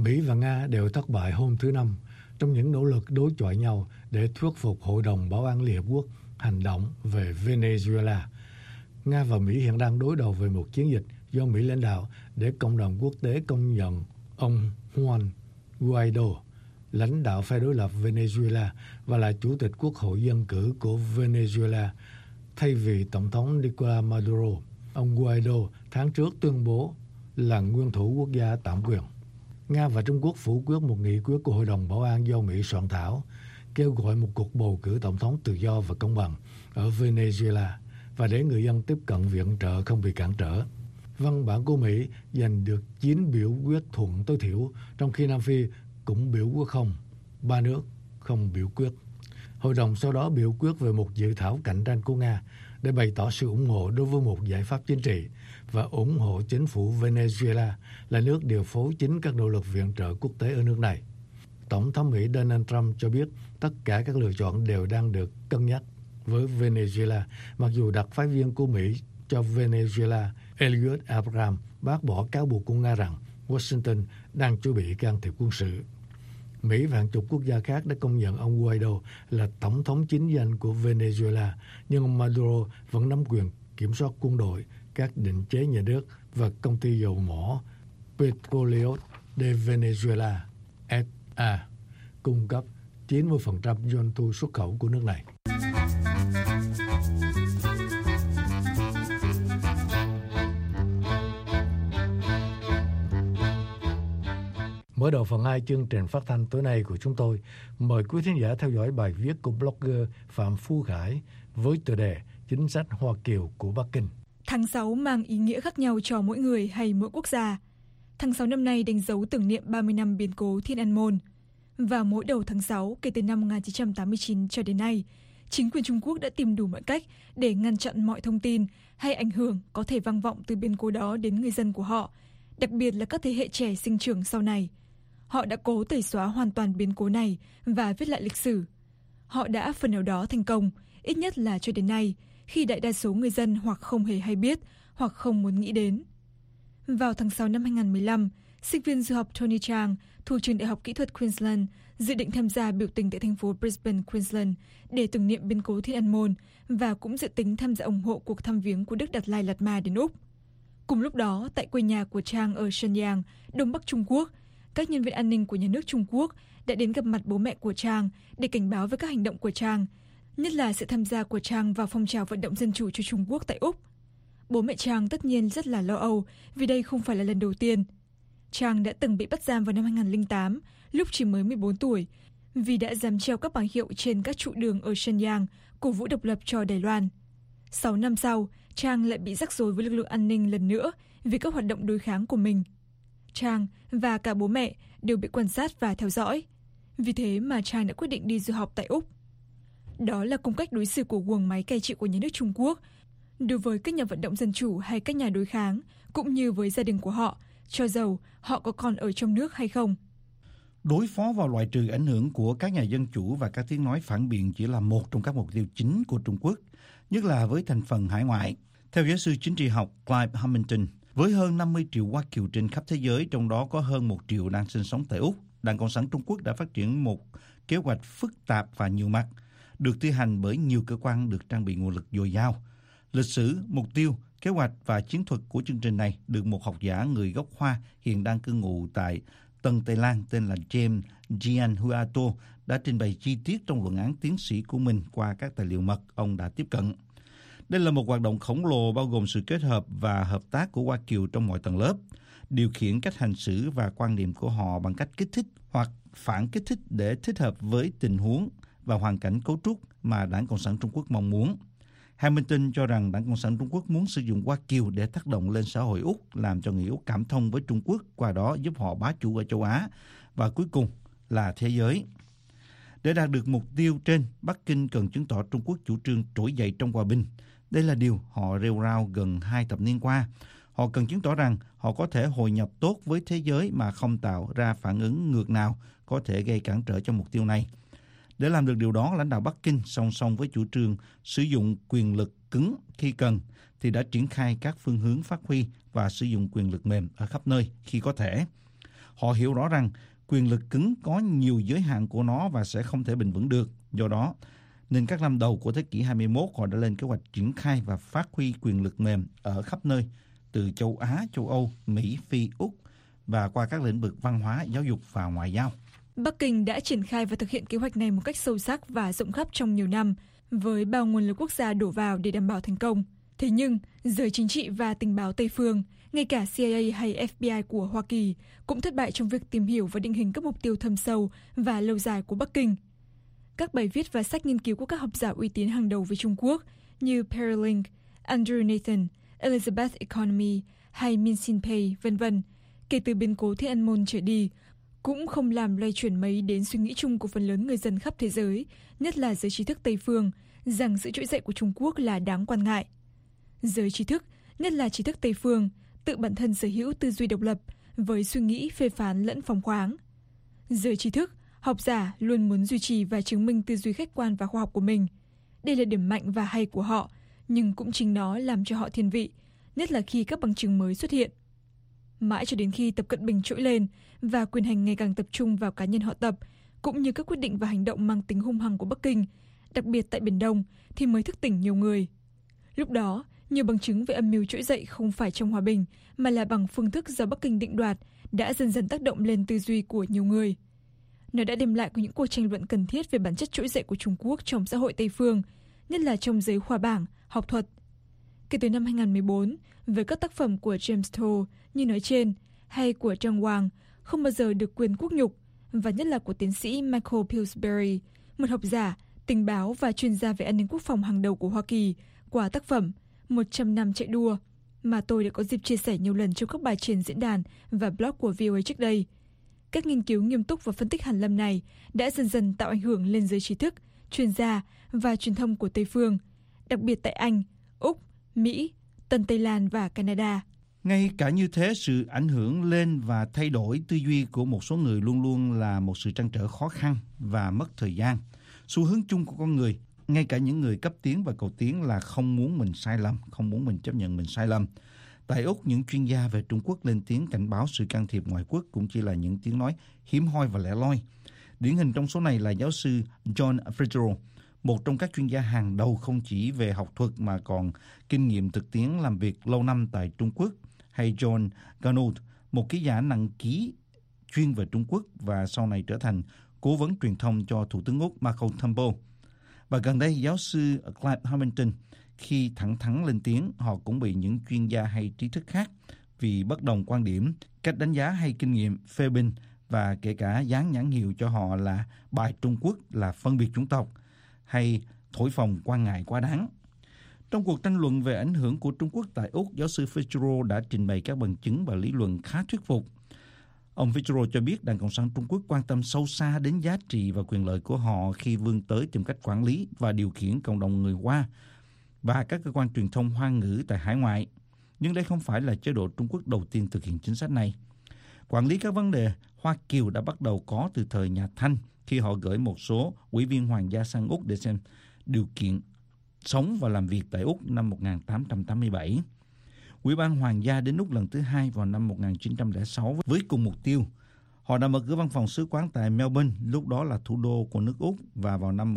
Mỹ và Nga đều thất bại hôm thứ Năm trong những nỗ lực đối chọi nhau để thuyết phục Hội đồng Bảo an Liên Hợp Quốc hành động về Venezuela. Nga và Mỹ hiện đang đối đầu về một chiến dịch do Mỹ lãnh đạo để cộng đồng quốc tế công nhận ông Juan Guaido, lãnh đạo phe đối lập Venezuela và là chủ tịch Quốc hội dân cử của Venezuela, thay vì Tổng thống Nicolás Maduro. Ông Guaido tháng trước tuyên bố là nguyên thủ quốc gia tạm quyền. Nga và Trung Quốc phủ quyết một nghị quyết của Hội đồng Bảo an do Mỹ soạn thảo, kêu gọi một cuộc bầu cử tổng thống tự do và công bằng ở Venezuela và để người dân tiếp cận viện trợ không bị cản trở. Văn bản của Mỹ giành được 9 biểu quyết thuận tối thiểu, trong khi Nam Phi cũng biểu quyết không, 3 nước không biểu quyết. Hội đồng sau đó biểu quyết về một dự thảo cạnh tranh của Nga để bày tỏ sự ủng hộ đối với một giải pháp chính trị và ủng hộ chính phủ Venezuela là nước điều phối chính các nỗ lực viện trợ quốc tế ở nước này. Tổng thống Mỹ Donald Trump cho biết tất cả các lựa chọn đều đang được cân nhắc với Venezuela, mặc dù đặc phái viên của Mỹ cho Venezuela Elliot Abraham bác bỏ cáo buộc của Nga rằng Washington đang chuẩn bị can thiệp quân sự. Mỹ và hàng chục quốc gia khác đã công nhận ông Guaido là tổng thống chính danh của Venezuela, nhưng ông Maduro vẫn nắm quyền kiểm soát quân đội, các định chế nhà nước và công ty dầu mỏ Petróleos de Venezuela S.A. cung cấp 90% doanh thu xuất khẩu của nước này. Mở đầu phần 2 chương trình phát thanh tối nay của chúng tôi, mời quý thính giả theo dõi bài viết của blogger Phạm Phú Khải với tựa đề Chính sách Hoa Kiều của Bắc Kinh. Tháng 6 mang ý nghĩa khác nhau cho mỗi người hay mỗi quốc gia. Tháng 6 năm nay đánh dấu tưởng niệm 30 năm biến cố Thiên An Môn. Và mỗi đầu tháng 6 kể từ năm 1989 cho đến nay, chính quyền Trung Quốc đã tìm đủ mọi cách để ngăn chặn mọi thông tin hay ảnh hưởng có thể vang vọng từ biến cố đó đến người dân của họ, đặc biệt là các thế hệ trẻ sinh trưởng sau này. Họ đã cố tẩy xóa hoàn toàn biến cố này và viết lại lịch sử. Họ đã phần nào đó thành công, ít nhất là cho đến nay, khi đại đa số người dân hoặc không hề hay biết hoặc không muốn nghĩ đến. Vào tháng 6 năm 2015, sinh viên du học Tony Chang thuộc trường Đại học Kỹ thuật Queensland dự định tham gia biểu tình tại thành phố Brisbane, Queensland để tưởng niệm biến cố Thiên An Môn và cũng dự tính tham gia ủng hộ cuộc thăm viếng của Đức Đạt Lai Lạt Ma đến Úc. Cùng lúc đó, tại quê nhà của Chang ở Shenyang, Đông Bắc Trung Quốc, các nhân viên an ninh của nhà nước Trung Quốc đã đến gặp mặt bố mẹ của Chang để cảnh báo về các hành động của Chang, nhất là sự tham gia của Chang vào phong trào vận động dân chủ cho Trung Quốc tại Úc. Bố mẹ Chang tất nhiên rất là lo âu vì đây không phải là lần đầu tiên. Chang đã từng bị bắt giam vào năm 2008, lúc chỉ mới 14 tuổi, vì đã dám treo các bảng hiệu trên các trụ đường ở Shenyang, cổ vũ độc lập cho Đài Loan. 6 năm sau, Chang lại bị rắc rối với lực lượng an ninh lần nữa vì các hoạt động đối kháng của mình. Chang và cả bố mẹ đều bị quan sát và theo dõi. Vì thế mà Chang đã quyết định đi du học tại Úc. Đó là cung cách đối xử của guồng máy cai trị của nhà nước Trung Quốc đối với các nhà vận động dân chủ hay các nhà đối kháng, cũng như với gia đình của họ, cho dầu họ có còn ở trong nước hay không. Đối phó và loại trừ ảnh hưởng của các nhà dân chủ và các tiếng nói phản biện chỉ là một trong các mục tiêu chính của Trung Quốc, nhất là với thành phần hải ngoại. Theo giáo sư chính trị học Clive Hamilton, với hơn 50 triệu Hoa Kiều trên khắp thế giới, trong đó có hơn 1 triệu đang sinh sống tại Úc, Đảng Cộng sản Trung Quốc đã phát triển một kế hoạch phức tạp và nhiều mặt, được thi hành bởi nhiều cơ quan được trang bị nguồn lực dồi dào. Lịch sử, mục tiêu, kế hoạch và chiến thuật của chương trình này được một học giả người gốc Hoa hiện đang cư ngụ tại Tân Tây Lan tên là James Gian Huato đã trình bày chi tiết trong luận án tiến sĩ của mình qua các tài liệu mật ông đã tiếp cận. Đây là một hoạt động khổng lồ bao gồm sự kết hợp và hợp tác của Hoa Kiều trong mọi tầng lớp, điều khiển cách hành xử và quan niệm của họ bằng cách kích thích hoặc phản kích thích để thích hợp với tình huống và hoàn cảnh cấu trúc mà Đảng Cộng sản Trung Quốc mong muốn. Hamilton cho rằng Đảng Cộng sản Trung Quốc muốn sử dụng Hoa Kiều để tác động lên xã hội Úc, làm cho người Úc cảm thông với Trung Quốc, qua đó giúp họ bá chủ ở châu Á và cuối cùng là thế giới. Để đạt được mục tiêu trên, Bắc Kinh cần chứng tỏ Trung Quốc chủ trương trỗi dậy trong hòa bình. Đây là điều họ rêu rao gần 2 thập niên qua. Họ cần chứng tỏ rằng họ có thể hội nhập tốt với thế giới mà không tạo ra phản ứng ngược nào có thể gây cản trở cho mục tiêu này. Để làm được điều đó, lãnh đạo Bắc Kinh song song với chủ trương sử dụng quyền lực cứng khi cần thì đã triển khai các phương hướng phát huy và sử dụng quyền lực mềm ở khắp nơi khi có thể. Họ hiểu rõ rằng quyền lực cứng có nhiều giới hạn của nó và sẽ không thể bền vững được. Do đó, nên các năm đầu của thế kỷ 21, họ đã lên kế hoạch triển khai và phát huy quyền lực mềm ở khắp nơi, từ châu Á, châu Âu, Mỹ, Phi, Úc và qua các lĩnh vực văn hóa, giáo dục và ngoại giao. Bắc Kinh đã triển khai và thực hiện kế hoạch này một cách sâu sắc và rộng khắp trong nhiều năm, với bao nguồn lực quốc gia đổ vào để đảm bảo thành công. Thế nhưng, giới chính trị và tình báo Tây phương, ngay cả CIA hay FBI của Hoa Kỳ, cũng thất bại trong việc tìm hiểu và định hình các mục tiêu thâm sâu và lâu dài của Bắc Kinh. Các bài viết và sách nghiên cứu của các học giả uy tín hàng đầu về Trung Quốc như Perry Link, Andrew Nathan, Elizabeth Economy hay Min Sin Pei, v.v. kể từ biến cố Thiên An Môn trở đi, cũng không làm lay chuyển mấy đến suy nghĩ chung của phần lớn người dân khắp thế giới, nhất là giới trí thức Tây phương, rằng sự trỗi dậy của Trung Quốc là đáng quan ngại. Giới trí thức, nhất là trí thức Tây phương, tự bản thân sở hữu tư duy độc lập với suy nghĩ phê phán lẫn phóng khoáng. Giới trí thức, học giả luôn muốn duy trì và chứng minh tư duy khách quan và khoa học của mình. Đây là điểm mạnh và hay của họ, nhưng cũng chính nó làm cho họ thiên vị, nhất là khi các bằng chứng mới xuất hiện. Mãi cho đến khi Tập Cận Bình trỗi lên và quyền hành ngày càng tập trung vào cá nhân họ Tập, cũng như các quyết định và hành động mang tính hung hăng của Bắc Kinh, đặc biệt tại Biển Đông, thì mới thức tỉnh nhiều người. Lúc đó, nhiều bằng chứng về âm mưu trỗi dậy không phải trong hòa bình, mà là bằng phương thức do Bắc Kinh định đoạt, đã dần dần tác động lên tư duy của nhiều người. Nó đã đem lại những cuộc tranh luận cần thiết về bản chất trỗi dậy của Trung Quốc trong xã hội Tây phương, nhất là trong giới khoa bảng, học thuật. Kể từ năm 2014, với các tác phẩm của James Toll như nói trên, hay của Zhang Wang, không bao giờ được quyền quốc nhục, và nhất là của tiến sĩ Michael Pillsbury, một học giả, tình báo và chuyên gia về an ninh quốc phòng hàng đầu của Hoa Kỳ, qua tác phẩm 100 năm chạy đua, mà tôi đã có dịp chia sẻ nhiều lần trong các bài trên diễn đàn và blog của VOA trước đây. Các nghiên cứu nghiêm túc và phân tích hàn lâm này đã dần dần tạo ảnh hưởng lên giới trí thức, chuyên gia và truyền thông của Tây phương, đặc biệt tại Anh, Úc, Mỹ, Tân Tây Lan và Canada. Ngay cả như thế, sự ảnh hưởng lên và thay đổi tư duy của một số người luôn luôn là một sự trăn trở khó khăn và mất thời gian. Xu hướng chung của con người, ngay cả những người cấp tiến và cầu tiến, là không muốn mình sai lầm, không muốn mình chấp nhận mình sai lầm. Tại Úc, những chuyên gia về Trung Quốc lên tiếng cảnh báo sự can thiệp ngoại quốc cũng chỉ là những tiếng nói hiếm hoi và lẻ loi. Điển hình trong số này là giáo sư John Fitzgerald, một trong các chuyên gia hàng đầu không chỉ về học thuật mà còn kinh nghiệm thực tiễn làm việc lâu năm tại Trung Quốc, hay John Garnaut, một ký giả nặng ký chuyên về Trung Quốc và sau này trở thành cố vấn truyền thông cho Thủ tướng Úc Malcolm Turnbull. Và gần đây, giáo sư Clive Hamilton, khi thẳng thắn lên tiếng, họ cũng bị những chuyên gia hay trí thức khác vì bất đồng quan điểm, cách đánh giá hay kinh nghiệm phê bình và kể cả dán nhãn hiệu cho họ là bài Trung Quốc là phân biệt chủng tộc hay thổi phồng quan ngại quá đáng. Trong cuộc tranh luận về ảnh hưởng của Trung Quốc tại Úc, giáo sư Fitzgerald đã trình bày các bằng chứng và lý luận khá thuyết phục. Ông Fitzgerald cho biết Đảng Cộng sản Trung Quốc quan tâm sâu xa đến giá trị và quyền lợi của họ khi vươn tới tìm cách quản lý và điều khiển cộng đồng người Hoa và các cơ quan truyền thông Hoa ngữ tại hải ngoại. Nhưng đây không phải là chế độ Trung Quốc đầu tiên thực hiện chính sách này. Quản lý các vấn đề Hoa Kiều đã bắt đầu có từ thời nhà Thanh, khi họ gửi một số ủy viên hoàng gia sang Úc để xem điều kiện sống và làm việc tại Úc năm 1887. Ủy ban Hoàng gia đến Úc lần thứ hai vào năm 1906 với cùng mục tiêu. Họ đã mở cửa văn phòng sứ quán tại Melbourne, lúc đó là thủ đô của nước Úc, và vào năm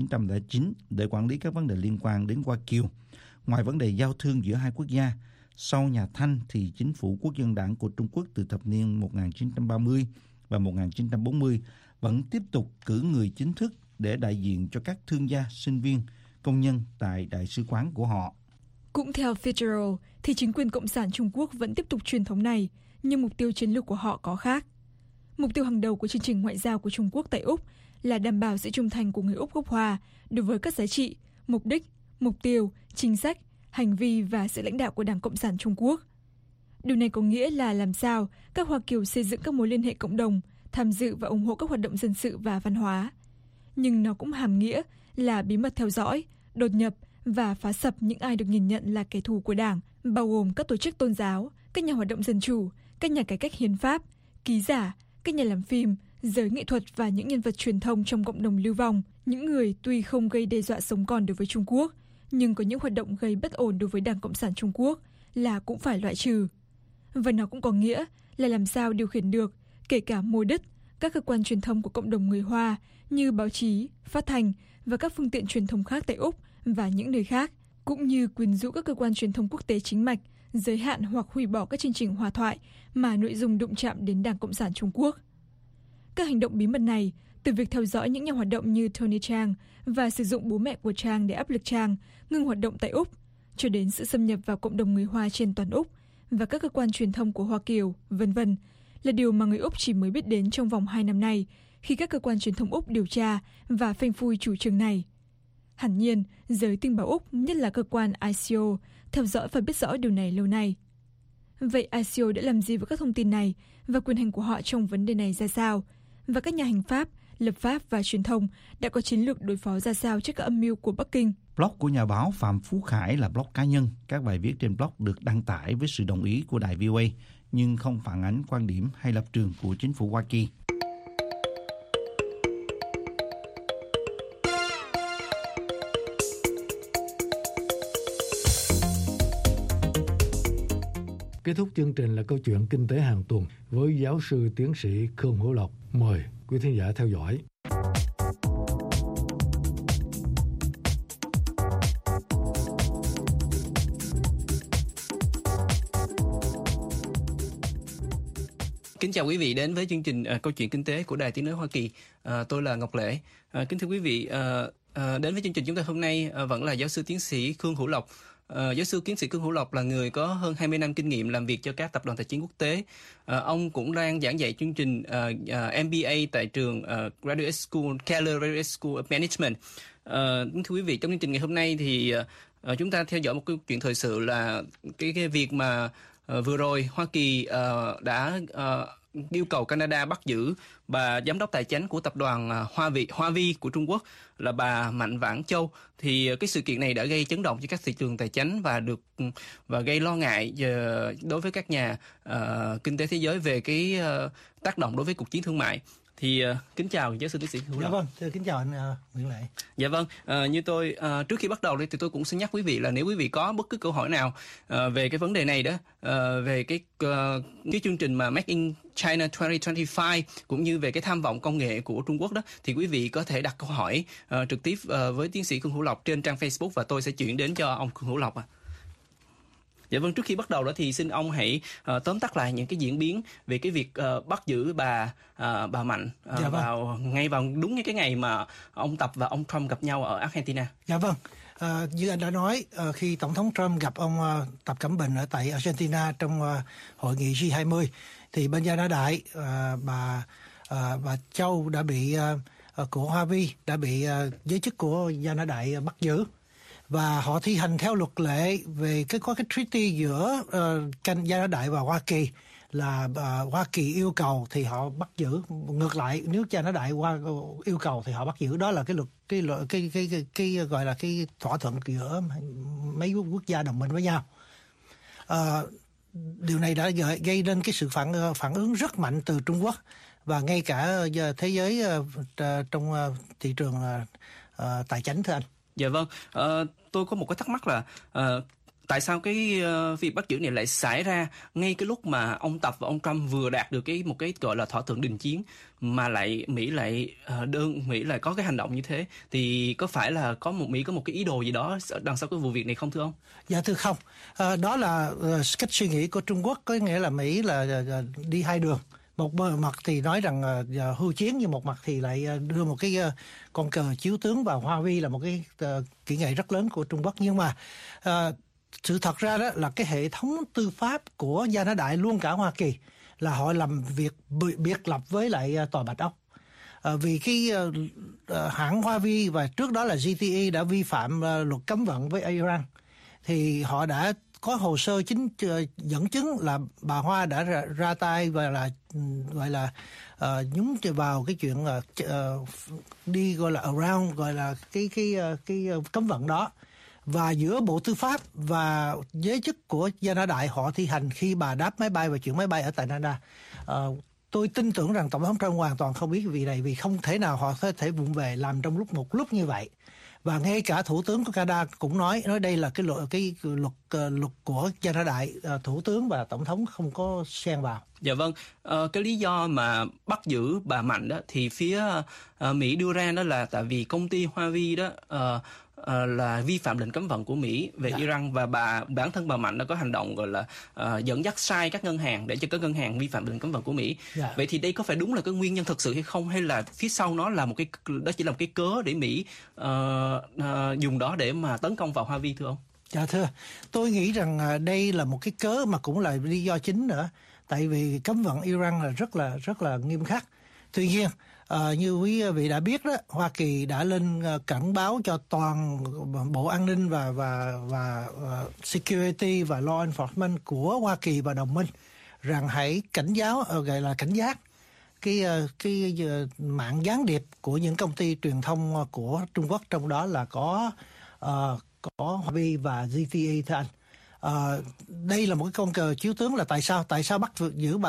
1909 để quản lý các vấn đề liên quan đến Hoa Kiều. Ngoài vấn đề giao thương giữa hai quốc gia, sau nhà Thanh thì chính phủ Quốc dân đảng của Trung Quốc từ thập niên 1930 và 1940 vẫn tiếp tục cử người chính thức để đại diện cho các thương gia, sinh viên, công nhân tại đại sứ quán của họ. Cũng theo Fitzgerald, thì chính quyền Cộng sản Trung Quốc vẫn tiếp tục truyền thống này, nhưng mục tiêu chiến lược của họ có khác. Mục tiêu hàng đầu của chương trình ngoại giao của Trung Quốc tại Úc là đảm bảo sự trung thành của người Úc gốc Hoa đối với các giá trị, mục đích, mục tiêu, chính sách, hành vi và sự lãnh đạo của Đảng Cộng sản Trung Quốc. Điều này có nghĩa là làm sao các Hoa Kiều xây dựng các mối liên hệ cộng đồng, tham dự và ủng hộ các hoạt động dân sự và văn hóa. Nhưng nó cũng hàm nghĩa là bí mật theo dõi, đột nhập và phá sập những ai được nhìn nhận là kẻ thù của Đảng, bao gồm các tổ chức tôn giáo, các nhà hoạt động dân chủ, các nhà cải cách hiến pháp, ký giả, các nhà làm phim, giới nghệ thuật và những nhân vật truyền thông trong cộng đồng lưu vong, những người tuy không gây đe dọa sống còn đối với Trung Quốc, nhưng có những hoạt động gây bất ổn đối với Đảng Cộng sản Trung Quốc là cũng phải loại trừ. Và nó cũng có nghĩa là làm sao điều khiển được, kể cả mua đất, các cơ quan truyền thông của cộng đồng người Hoa như báo chí, phát thanh và các phương tiện truyền thông khác tại Úc và những nơi khác, cũng như quyến rũ các cơ quan truyền thông quốc tế chính mạch giới hạn hoặc hủy bỏ các chương trình hòa thoại mà nội dung đụng chạm đến Đảng Cộng sản Trung Quốc. Các hành động bí mật này, từ việc theo dõi những nhà hoạt động như Tony Chang và sử dụng bố mẹ của Chang để áp lực Chang ngừng hoạt động tại Úc, cho đến sự xâm nhập vào cộng đồng người Hoa trên toàn Úc và các cơ quan truyền thông của Hoa Kiều, v.v. là điều mà người Úc chỉ mới biết đến trong vòng 2 năm nay khi các cơ quan truyền thông Úc điều tra và phanh phui chủ trương này. Hẳn nhiên, giới tình báo Úc, nhất là cơ quan ICO, theo dõi và biết rõ điều này lâu nay. Vậy ICO đã làm gì với các thông tin này và quyền hành của họ trong vấn đề này ra sao? Và các nhà hành pháp, lập pháp và truyền thông đã có chiến lược đối phó ra sao trước các âm mưu của Bắc Kinh? Blog của nhà báo Phạm Phú Khải là blog cá nhân. Các bài viết trên blog được đăng tải với sự đồng ý của đài VOA, nhưng không phản ánh quan điểm hay lập trường của chính phủ Hoa Kỳ. Kết thúc chương trình là câu chuyện kinh tế hàng tuần với giáo sư tiến sĩ Khương Hữu Lộc. Mời quý thính giả theo dõi. Kính chào quý vị đến với chương trình câu chuyện kinh tế của Đài Tiếng nói Hoa Kỳ. Tôi là Ngọc Lễ. Kính thưa quý vị, đến với chương trình chúng ta hôm nay vẫn là giáo sư tiến sĩ Khương Hữu Lộc. Giáo sư tiến sĩ Khương Hữu Lộc là người có hơn 20 năm kinh nghiệm làm việc cho các tập đoàn tài chính quốc tế. Ông cũng đang giảng dạy chương trình MBA tại trường Graduate School, Keller Graduate School of Management. Thưa quý vị, trong chương trình ngày hôm nay thì chúng ta theo dõi một câu chuyện thời sự là cái việc mà vừa rồi Hoa Kỳ đã yêu cầu Canada bắt giữ bà giám đốc tài chính của tập đoàn Hoa Vi của Trung Quốc là bà Mạnh Vãn Châu. Thì cái sự kiện này đã gây chấn động cho các thị trường tài chính và gây lo ngại đối với các nhà kinh tế thế giới về cái tác động đối với cuộc chiến thương mại. Thì kính chào giáo sư tiến sĩ Hữu Lộc. Dạ vâng, kính chào anh Nguyễn Lệ. Dạ vâng, như tôi trước khi bắt đầu thì tôi cũng xin nhắc quý vị là nếu quý vị có bất cứ câu hỏi nào về cái vấn đề này đó, về cái chương trình mà Make in China 2025 cũng như về cái tham vọng công nghệ của Trung Quốc đó, thì quý vị có thể đặt câu hỏi trực tiếp với tiến sĩ Khương Hữu Lộc trên trang Facebook và tôi sẽ chuyển đến cho ông Khương Hữu Lộc. Dạ vâng, trước khi bắt đầu đó thì xin ông hãy tóm tắt lại những cái diễn biến về cái việc bắt giữ bà Mạnh ngay vào đúng cái ngày mà ông Tập và ông Trump gặp nhau ở Argentina. Dạ vâng, như anh đã nói, khi Tổng thống Trump gặp ông Tập Cận Bình ở tại Argentina trong hội nghị G20 thì bên Gia拿Đại bà Châu đã bị của Hoa Vi đã bị giới chức của Gia Na Đại bắt giữ. Và họ thi hành theo luật lệ về có cái treaty giữa Gia Na Đại và Hoa Kỳ là Hoa Kỳ yêu cầu thì họ bắt giữ, ngược lại nếu Gia Na Đại yêu cầu thì họ bắt giữ. Đó là cái gọi là cái thỏa thuận giữa mấy quốc gia đồng minh với nhau. Điều này đã gây nên cái sự phản ứng rất mạnh từ Trung Quốc và ngay cả thế giới trong thị trường tài chính, thưa anh. Dạ vâng, tôi có một cái thắc mắc là tại sao cái việc bắt giữ này lại xảy ra ngay cái lúc mà ông Tập và ông Trump vừa đạt được một cái gọi là thỏa thuận đình chiến, mà Mỹ lại có cái hành động như thế, thì có phải là Mỹ có một cái ý đồ gì đó đằng sau cái vụ việc này không thưa ông? Dạ thưa không, đó là cách suy nghĩ của Trung Quốc, có nghĩa là Mỹ là đi hai đường. Một mặt thì nói rằng hưu chiến, nhưng một mặt thì lại đưa một cái con cờ chiếu tướng vào Hoa Vi là một cái kỹ nghệ rất lớn của Trung Quốc. Nhưng mà sự thật ra đó là cái hệ thống tư pháp của Gia Na Đại luôn cả Hoa Kỳ là họ làm việc biệt lập với lại Tòa Bạch Ốc. Vì cái hãng Hoa Vi và trước đó là ZTE đã vi phạm luật cấm vận với Iran, thì họ đã có hồ sơ dẫn chứng là bà Hoa đã ra tay và là gọi là nhúng vào cái chuyện đi gọi là around, gọi là cái cấm vận đó. Và giữa Bộ Tư pháp và giới chức của Gia Na Đại họ thi hành khi bà đáp máy bay và chuyển máy bay ở tại Canada. Tôi tin tưởng rằng Tổng thống Trump hoàn toàn không biết vì này, vì không thể nào họ có thể vụng về làm trong một lúc như vậy. Và ngay cả Thủ tướng của Canada cũng nói đây là cái luật của gia拿đại, Thủ tướng và Tổng thống không có xen vào. Dạ vâng, cái lý do mà bắt giữ bà Mạnh đó thì phía Mỹ đưa ra đó là tại vì công ty Huawei đó là vi phạm lệnh cấm vận của Mỹ về Iran, và bản thân bà Mạnh đã có hành động gọi là dẫn dắt sai các ngân hàng để cho các ngân hàng vi phạm lệnh cấm vận của Mỹ. Vậy thì đây có phải đúng là cái nguyên nhân thực sự hay không, hay là phía sau nó là đó chỉ là một cái cớ để Mỹ dùng đó để mà tấn công vào Huawei, thưa ông? Dạ thưa, tôi nghĩ rằng đây là một cái cớ mà cũng là lý do chính nữa. Tại vì cấm vận Iran là rất là nghiêm khắc. Tuy nhiên, như quý vị đã biết đó, Hoa Kỳ đã lên cảnh báo cho toàn Bộ An ninh và Security và Law Enforcement của Hoa Kỳ và đồng minh rằng hãy cảnh giác cái mạng gián điệp của những công ty truyền thông của Trung Quốc, trong đó là có Huawei và ZTE, thưa anh. Đây là một cái con cờ chiếu tướng là tại sao bắt giữ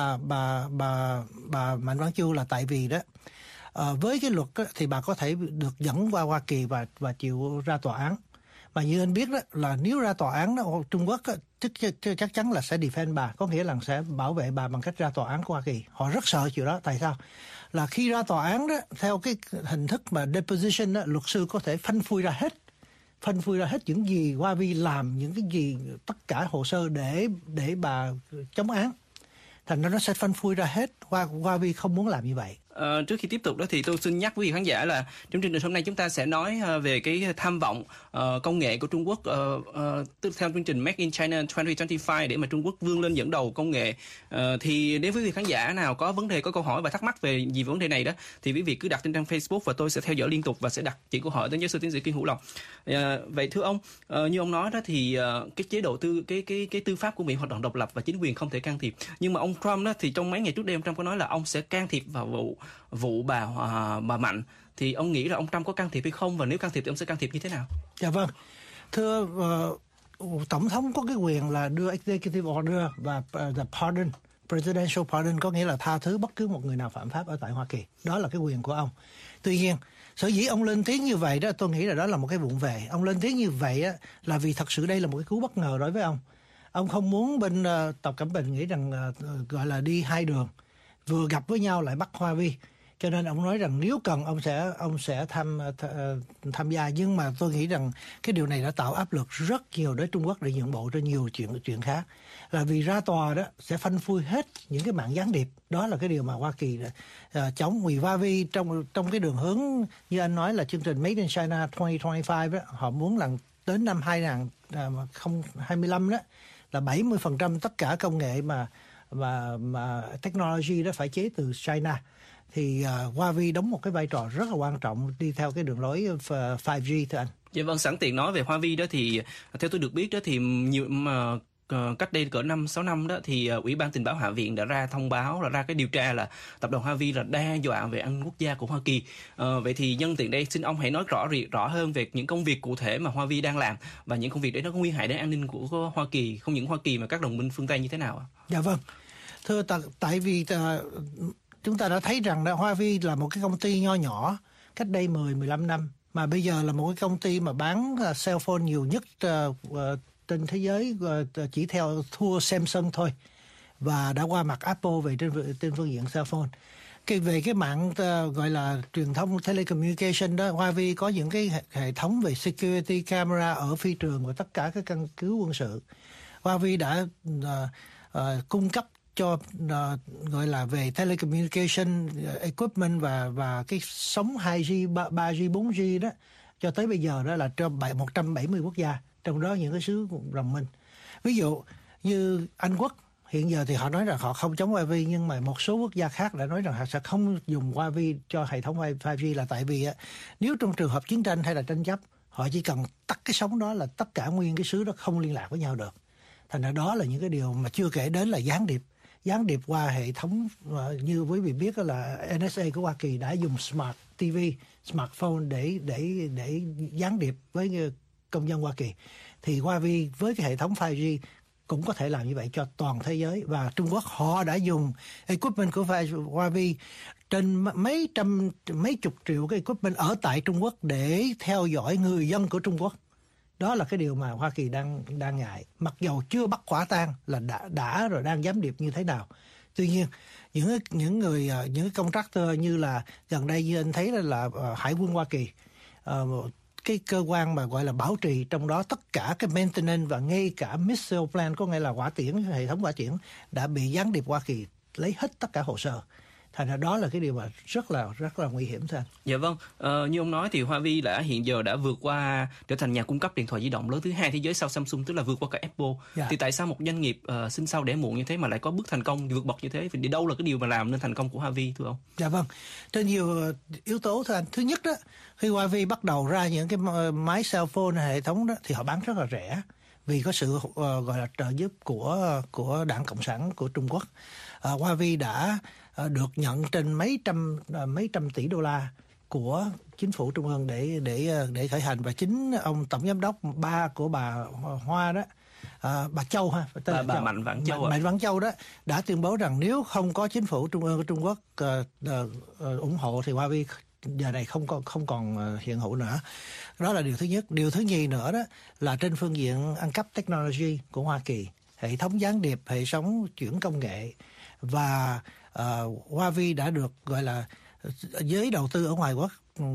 bà Mạnh Vãn Chu, là tại vì đó với cái luật đó, thì bà có thể được dẫn qua Hoa Kỳ và chịu ra tòa án. Mà như anh biết đó, là nếu ra tòa án đó, Trung Quốc đó, chắc chắn là sẽ defend bà, có nghĩa là sẽ bảo vệ bà bằng cách ra tòa án của Hoa Kỳ. Họ rất sợ chuyện đó. Tại sao? Là khi ra tòa án đó, theo cái hình thức mà deposition đó, luật sư có thể phanh phui ra hết những gì Huawei làm, những cái gì, tất cả hồ sơ để bà chống án. Thành ra nó sẽ phanh phui ra hết. Huawei không muốn làm như vậy. Trước khi tiếp tục đó thì tôi xin nhắc quý vị khán giả là trong chương trình hôm nay chúng ta sẽ nói về cái tham vọng công nghệ của Trung Quốc theo chương trình Make in China 2025 để mà Trung Quốc vươn lên dẫn đầu công nghệ. Thì nếu quý vị khán giả nào có vấn đề, có câu hỏi và thắc mắc về vấn đề này đó thì quý vị cứ đặt trên trang Facebook và tôi sẽ theo dõi liên tục và sẽ đặt chỉ câu hỏi đến giáo sư tiến sĩ Kim Hữu Lộc. Vậy thưa ông, như ông nói đó thì cái chế độ cái tư pháp của Mỹ hoạt động độc lập và chính quyền không thể can thiệp. Nhưng mà ông Trump đó thì trong mấy ngày trước đây ông Trump có nói là ông sẽ can thiệp vào vụ bà Mạnh, thì ông nghĩ là ông Trump có can thiệp hay không, và nếu can thiệp thì ông sẽ can thiệp như thế nào? Dạ vâng, thưa Tổng thống có cái quyền là đưa executive order và the pardon, presidential pardon, có nghĩa là tha thứ bất cứ một người nào phạm pháp ở tại Hoa Kỳ. Đó là cái quyền của ông. Tuy nhiên, sở dĩ ông lên tiếng như vậy đó, tôi nghĩ là đó là một cái vụng về. Ông lên tiếng như vậy á, là vì thật sự đây là một cái cú bất ngờ đối với ông. Ông không muốn bên Tập Cận Bình nghĩ rằng gọi là đi hai đường, vừa gặp với nhau lại bắt Huawei. Cho nên ông nói rằng nếu cần ông sẽ tham gia. Nhưng mà tôi nghĩ rằng cái điều này đã tạo áp lực rất nhiều đến Trung Quốc để nhượng bộ cho nhiều chuyện khác. Là vì ra tòa đó sẽ phanh phui hết những cái mạng gián điệp. Đó là cái điều mà Hoa Kỳ chống. Vì Huawei trong cái đường hướng như anh nói là chương trình Made in China 2025 đó, họ muốn là đến năm 2025 đó là 70% tất cả công nghệ mà technology đó phải chế từ China. Thì Huawei đóng một cái vai trò rất là quan trọng đi theo cái đường lối 5G, thưa anh. Dạ vâng, sẵn tiện nói về Huawei đó thì theo tôi được biết đó thì cách đây cỡ 5-6 năm đó thì Ủy ban Tình báo Hạ viện đã ra thông báo, là ra cái điều tra là tập đoàn Huawei là đe dọa về an ninh quốc gia của Hoa Kỳ. Vậy thì nhân tiện đây xin ông hãy nói rõ hơn về những công việc cụ thể mà Huawei đang làm và những công việc đấy nó có nguy hại đến an ninh của Hoa Kỳ, không những Hoa Kỳ mà các đồng minh phương Tây như thế nào ạ? Dạ vâng, thưa tại vì chúng ta đã thấy rằng Huawei là một cái công ty nho nhỏ cách đây 10-15 năm, mà bây giờ là một cái công ty mà bán cell phone nhiều nhất trên thế giới, chỉ thua Samsung thôi, và đã qua mặt Apple về trên phương diện cell phone. Về cái mạng gọi là truyền thông telecommunication đó, Huawei có những cái hệ thống về security camera ở phi trường và tất cả các căn cứ quân sự. Huawei đã cung cấp cho gọi là về telecommunication equipment và cái sóng 2G, 3G, 4G đó cho tới bây giờ đó là trong 170 quốc gia, trong đó những cái xứ đồng minh. Ví dụ như Anh Quốc hiện giờ thì họ nói rằng họ không chống Huawei, nhưng mà một số quốc gia khác đã nói rằng họ sẽ không dùng Huawei cho hệ thống 5G, là tại vì nếu trong trường hợp chiến tranh hay là tranh chấp, họ chỉ cần tắt cái sóng đó là tất cả nguyên cái xứ đó không liên lạc với nhau được. Thành ra đó là những cái điều mà chưa kể đến là gián điệp qua hệ thống, như quý vị biết là NSA của Hoa Kỳ đã dùng Smart TV, smartphone để gián điệp với công dân Hoa Kỳ. Thì Huawei với cái hệ thống 5G cũng có thể làm như vậy cho toàn thế giới. Và Trung Quốc họ đã dùng equipment của Huawei trên mấy chục triệu cái equipment ở tại Trung Quốc để theo dõi người dân của Trung Quốc. Đó là cái điều mà Hoa Kỳ đang ngại, mặc dầu chưa bắt quả tang là đã rồi đang gián điệp như thế nào. Tuy nhiên những cái contractor như là gần đây như anh thấy là Hải quân Hoa Kỳ, cái cơ quan mà gọi là bảo trì, trong đó tất cả cái maintenance và ngay cả missile plan, có nghĩa là hỏa tiễn, hệ thống hỏa tiễn đã bị gián điệp Hoa Kỳ lấy hết tất cả hồ sơ. Thành ra đó là cái điều mà rất là nguy hiểm thôi anh. Dạ vâng, như ông nói thì Huawei hiện giờ đã vượt qua trở thành nhà cung cấp điện thoại di động lớn thứ hai thế giới sau Samsung, tức là vượt qua cả Apple. Thì tại sao một doanh nghiệp sinh sau đẻ muộn như thế mà lại có bước thành công vượt bậc như thế? Vì đâu là cái điều mà làm nên thành công của Huawei thưa ông? Dạ vâng, trên nhiều yếu tố thôi anh. Thứ nhất đó, khi Huawei bắt đầu ra những cái máy cell phone hệ thống đó thì họ bán rất là rẻ, vì có sự gọi là trợ giúp của Đảng Cộng sản của Trung Quốc. Huawei đã được nhận trên mấy trăm tỷ đô la của chính phủ trung ương để khởi hành, và chính ông tổng giám đốc ba của bà Hoa đó, bà Châu ha, bà Mạnh Vãn Châu đó đã tuyên bố rằng nếu không có chính phủ trung ương của Trung Quốc ủng hộ thì Huawei giờ này không còn hiện hữu nữa. Đó là điều thứ nhất. Điều thứ nhì nữa đó là trên phương diện ăn cắp technology của Hoa Kỳ, hệ thống gián điệp, hệ thống chuyển công nghệ, và Huawei đã được gọi là giới đầu tư ở ngoài quốc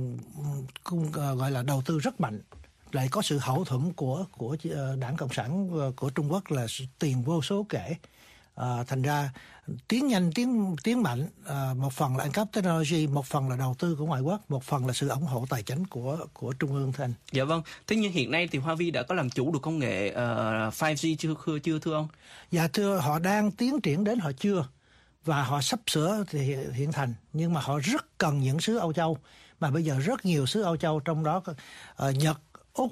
gọi là đầu tư rất mạnh, lại có sự hậu thuẫn của Đảng Cộng sản của Trung Quốc là tiền vô số kể. Thành ra tiến nhanh tiến mạnh, một phần là ăn cắp technology, một phần là đầu tư của ngoại quốc, một phần là sự ủng hộ tài chính của Trung ương thôi anh. Dạ vâng. Thế nhưng hiện nay thì Huawei đã có làm chủ được công nghệ 5G chưa thưa ông? Dạ thưa, họ đang tiến triển đến họ chưa, và họ sắp sửa thì hiện thành, nhưng mà họ rất cần những xứ Âu Châu, mà bây giờ rất nhiều xứ Âu Châu, trong đó Nhật, Úc,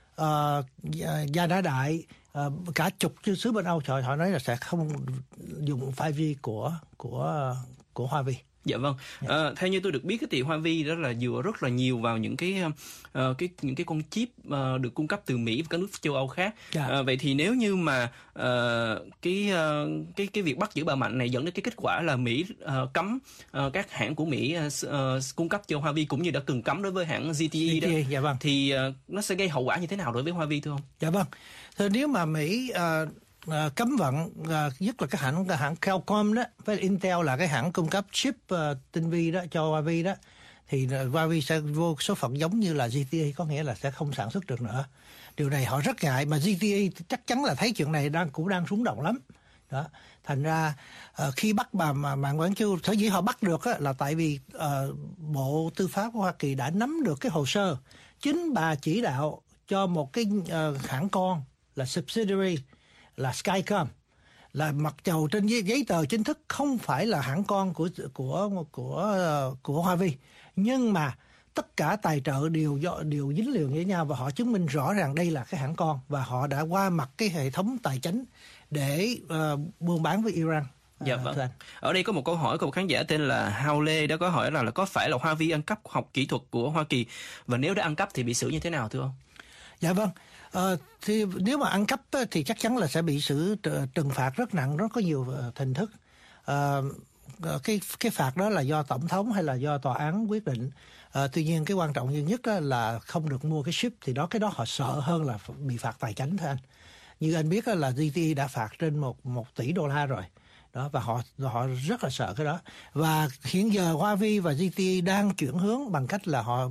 Gia Đá Đại, cả chục xứ bên Âu họ nói là sẽ không dùng 5G của Huawei. Dạ vâng. Theo như tôi được biết thì Huawei đó là dựa rất là nhiều vào những cái con chip được cung cấp từ Mỹ và các nước châu Âu khác. Vậy thì nếu như mà cái việc bắt giữ bà Mạnh này dẫn đến cái kết quả là Mỹ cấm các hãng của Mỹ cung cấp cho Huawei, cũng như đã từng cấm đối với hãng ZTE đó, dạ vâng, thì nó sẽ gây hậu quả như thế nào đối với Huawei thưa ông? Dạ vâng. Thì nếu mà Mỹ cấm vận, nhất là cái hãng Qualcomm đó với Intel là cái hãng cung cấp chip tinh vi đó cho Huawei đó, thì Huawei sẽ vô số phận giống như là ZTE, có nghĩa là sẽ không sản xuất được nữa. Điều này họ rất ngại, mà ZTE chắc chắn là thấy chuyện này cũng đang rúng động lắm đó. Thành ra khi bắt bà Mạnh Vãn Châu, sở dĩ họ bắt được là tại vì Bộ Tư pháp của Hoa Kỳ đã nắm được cái hồ sơ, chính bà chỉ đạo cho một cái hãng con là subsidiary là Skycom, là mặc dầu trên giấy tờ chính thức không phải là hãng con của Huawei, nhưng mà tất cả tài trợ đều dính liền với nhau, và họ chứng minh rõ ràng đây là cái hãng con, và họ đã qua mặt cái hệ thống tài chính để buôn bán với Iran. Dạ vâng. Ở đây có một câu hỏi của một khán giả tên là Hao Lê đã có hỏi là có phải là Huawei ăn cắp học kỹ thuật của Hoa Kỳ, và nếu đã ăn cắp thì bị xử như thế nào thưa ông? Dạ vâng. Thì nếu mà ăn cắp thì chắc chắn là sẽ bị xử trừng phạt rất nặng, rất có nhiều hình thức. Cái phạt đó là do tổng thống hay là do tòa án quyết định. Tuy nhiên cái quan trọng nhất là không được mua cái chip, thì cái đó họ sợ hơn là bị phạt tài chính thôi anh. Như anh biết là ZTE đã phạt trên 1 tỷ đô la rồi. Đó, và họ rất là sợ cái đó. Và hiện giờ Huawei và ZTE đang chuyển hướng bằng cách là họ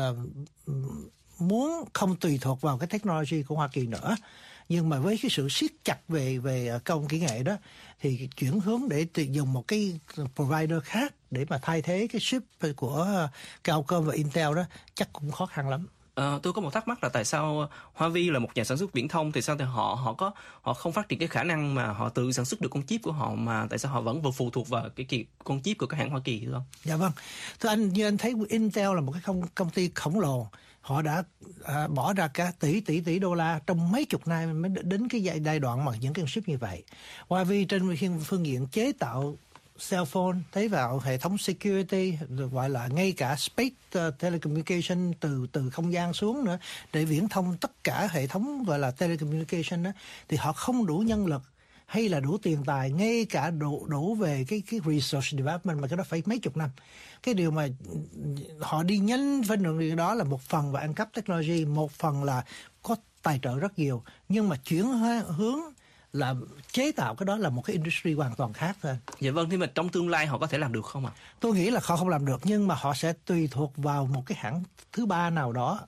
muốn không tùy thuộc vào cái technology của Hoa Kỳ nữa, nhưng mà với cái sự siết chặt về công kỹ nghệ đó, thì chuyển hướng để dùng một cái provider khác để mà thay thế cái chip của Qualcomm và Intel đó chắc cũng khó khăn lắm. Tôi có một thắc mắc là tại sao Huawei là một nhà sản xuất viễn thông thì sao thì họ không phát triển cái khả năng mà họ tự sản xuất được con chip của họ, mà tại sao họ vẫn phụ thuộc vào cái con chip của các hãng Hoa Kỳ thưa không? Dạ vâng. Thưa anh, như anh thấy Intel là một cái công ty khổng lồ. Họ đã bỏ ra cả tỷ đô la trong mấy chục năm mới đến cái giai đoạn mà những cái chip như vậy. Huawei trên phương diện chế tạo cell phone, thấy vào hệ thống security, gọi là ngay cả space telecommunication từ không gian xuống nữa để viễn thông tất cả hệ thống gọi là telecommunication đó, thì họ không đủ nhân lực hay là đủ tiền tài, ngay cả đủ về cái research development, mà cái đó phải mấy chục năm. Cái điều mà họ đi nhanh phân đường đó là một phần là ăn cắp technology, một phần là có tài trợ rất nhiều, nhưng mà chuyển hướng là chế tạo cái đó là một cái industry hoàn toàn khác thôi. Dạ vâng, nhưng mà trong tương lai họ có thể làm được không ạ? Tôi nghĩ là họ không làm được, nhưng mà họ sẽ tùy thuộc vào một cái hãng thứ ba nào đó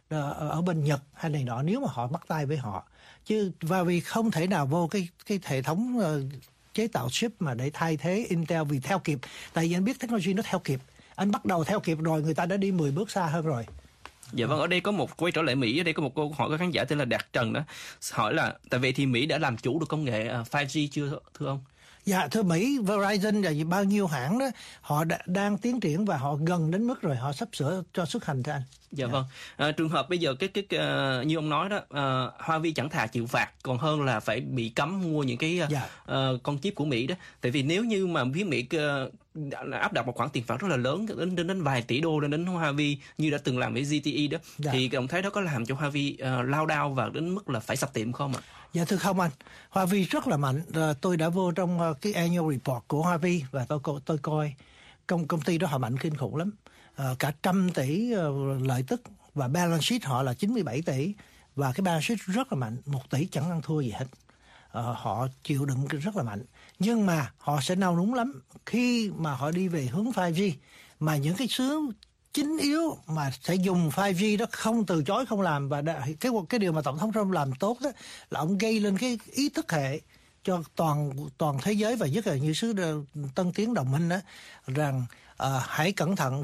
ở bên Nhật hay này nọ, nếu mà họ bắt tay với họ. Chứ và vì không thể nào vô cái hệ thống chế tạo chip mà để thay thế Intel vì theo kịp. Tại vì anh biết technology nó theo kịp. Anh bắt đầu theo kịp rồi, người ta đã đi 10 bước xa hơn rồi. Dạ vâng, ở đây có một quay trở lại Mỹ, ở đây có một câu hỏi của khán giả tên là Đạt Trần đó, hỏi là tại vậy thì Mỹ đã làm chủ được công nghệ 5G chưa thưa ông? Dạ thưa, Mỹ Verizon và bao nhiêu hãng đó họ đang tiến triển và họ gần đến mức rồi, họ sắp sửa cho xuất hành thưa anh. Dạ vâng. Trường hợp bây giờ như ông nói đó, Huawei chẳng thà chịu phạt còn hơn là phải bị cấm mua những cái con chip của Mỹ đó. Tại vì nếu như mà phía Mỹ áp đặt một khoản tiền phạt rất là lớn đến vài tỷ đô đến Huawei như đã từng làm với ZTE đó, thì ông thấy đó có làm cho Huawei lao đao và đến mức là phải sập tiệm không ạ? Dạ thưa không anh, Huawei rất là mạnh. Tôi đã vô trong cái annual report của Huawei và tôi coi công ty đó họ mạnh kinh khủng lắm. Cả 100 tỷ lợi tức và balance sheet họ là 97 tỷ và cái balance sheet rất là mạnh, 1 tỷ chẳng ăn thua gì hết. Họ chịu đựng rất là mạnh, nhưng mà họ sẽ nao núng lắm khi mà họ đi về hướng 5G, mà những cái xứ chính yếu mà sẽ dùng 5G đó không từ chối không làm. Và cái điều mà Tổng thống Trump làm tốt đó là ông gây lên cái ý thức hệ cho toàn thế giới và nhất là như xứ Tân Tiến đồng minh đó, rằng hãy cẩn thận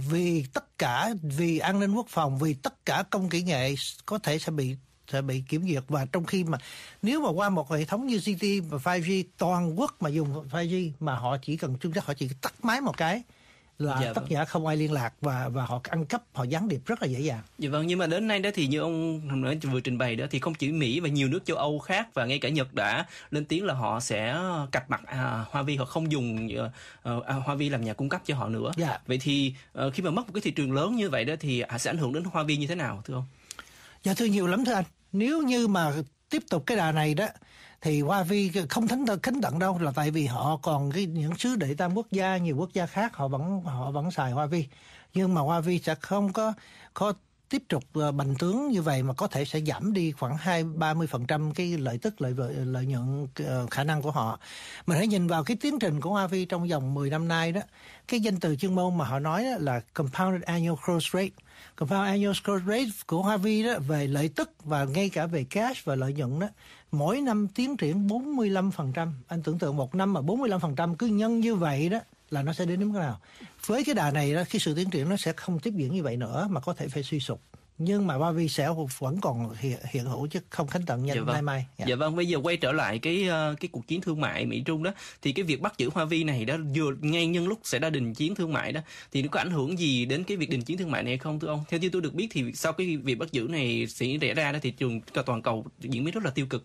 vì an ninh quốc phòng, vì tất cả công kỹ nghệ có thể sẽ bị kiểm duyệt. Và trong khi mà nếu mà qua một hệ thống như ZTE và 5G toàn quốc mà dùng 5G mà họ chỉ cần họ chỉ tắt máy một cái là tất cả không ai liên lạc và họ ăn cắp, họ gián điệp rất là dễ dàng. Dạ vâng, nhưng mà đến nay đó thì như ông vừa trình bày đó thì không chỉ Mỹ và nhiều nước châu Âu khác và ngay cả Nhật đã lên tiếng là họ sẽ cạch mặt Huawei, họ không dùng Huawei làm nhà cung cấp cho họ nữa. Vậy thì khi mà mất một cái thị trường lớn như vậy đó thì sẽ ảnh hưởng đến Huawei như thế nào thưa ông? Dạ thưa, nhiều lắm thưa anh. Nếu như mà tiếp tục cái đà này đó thì Huawei không khánh tận đâu, là tại vì họ còn những xứ đệ tam quốc gia, nhiều quốc gia khác họ vẫn xài Huawei, nhưng mà Huawei sẽ không có tiếp tục bành trướng như vậy, mà có thể sẽ giảm đi khoảng 20-30% cái lợi nhuận khả năng của họ. Mình hãy nhìn vào cái tiến trình của Huawei trong vòng 10 năm nay đó, cái danh từ chuyên môn mà họ nói đó là compounded annual growth rate. Compound annual growth rate của Huawei đó về lợi tức và ngay cả về cash và lợi nhuận đó, mỗi năm tiến triển 45%. Anh tưởng tượng một năm mà 45% cứ nhân như vậy đó là nó sẽ đến mức nào. Với cái đà này đó, cái sự tiến triển nó sẽ không tiếp diễn như vậy nữa mà có thể phải suy sụp. Nhưng mà Huawei sẽ vẫn còn hiện hữu chứ không khánh tận nhanh mai. Dạ vâng, bây giờ quay trở lại cái cuộc chiến thương mại Mỹ Trung đó, thì cái việc bắt giữ Huawei này đó vừa ngay nhân lúc sẽ ra đình chiến thương mại đó, thì nó có ảnh hưởng gì đến cái việc đình chiến thương mại này hay không thưa ông? Theo như tôi được biết thì sau cái việc bắt giữ này xảy ra đó, thị trường toàn cầu diễn biến rất là tiêu cực.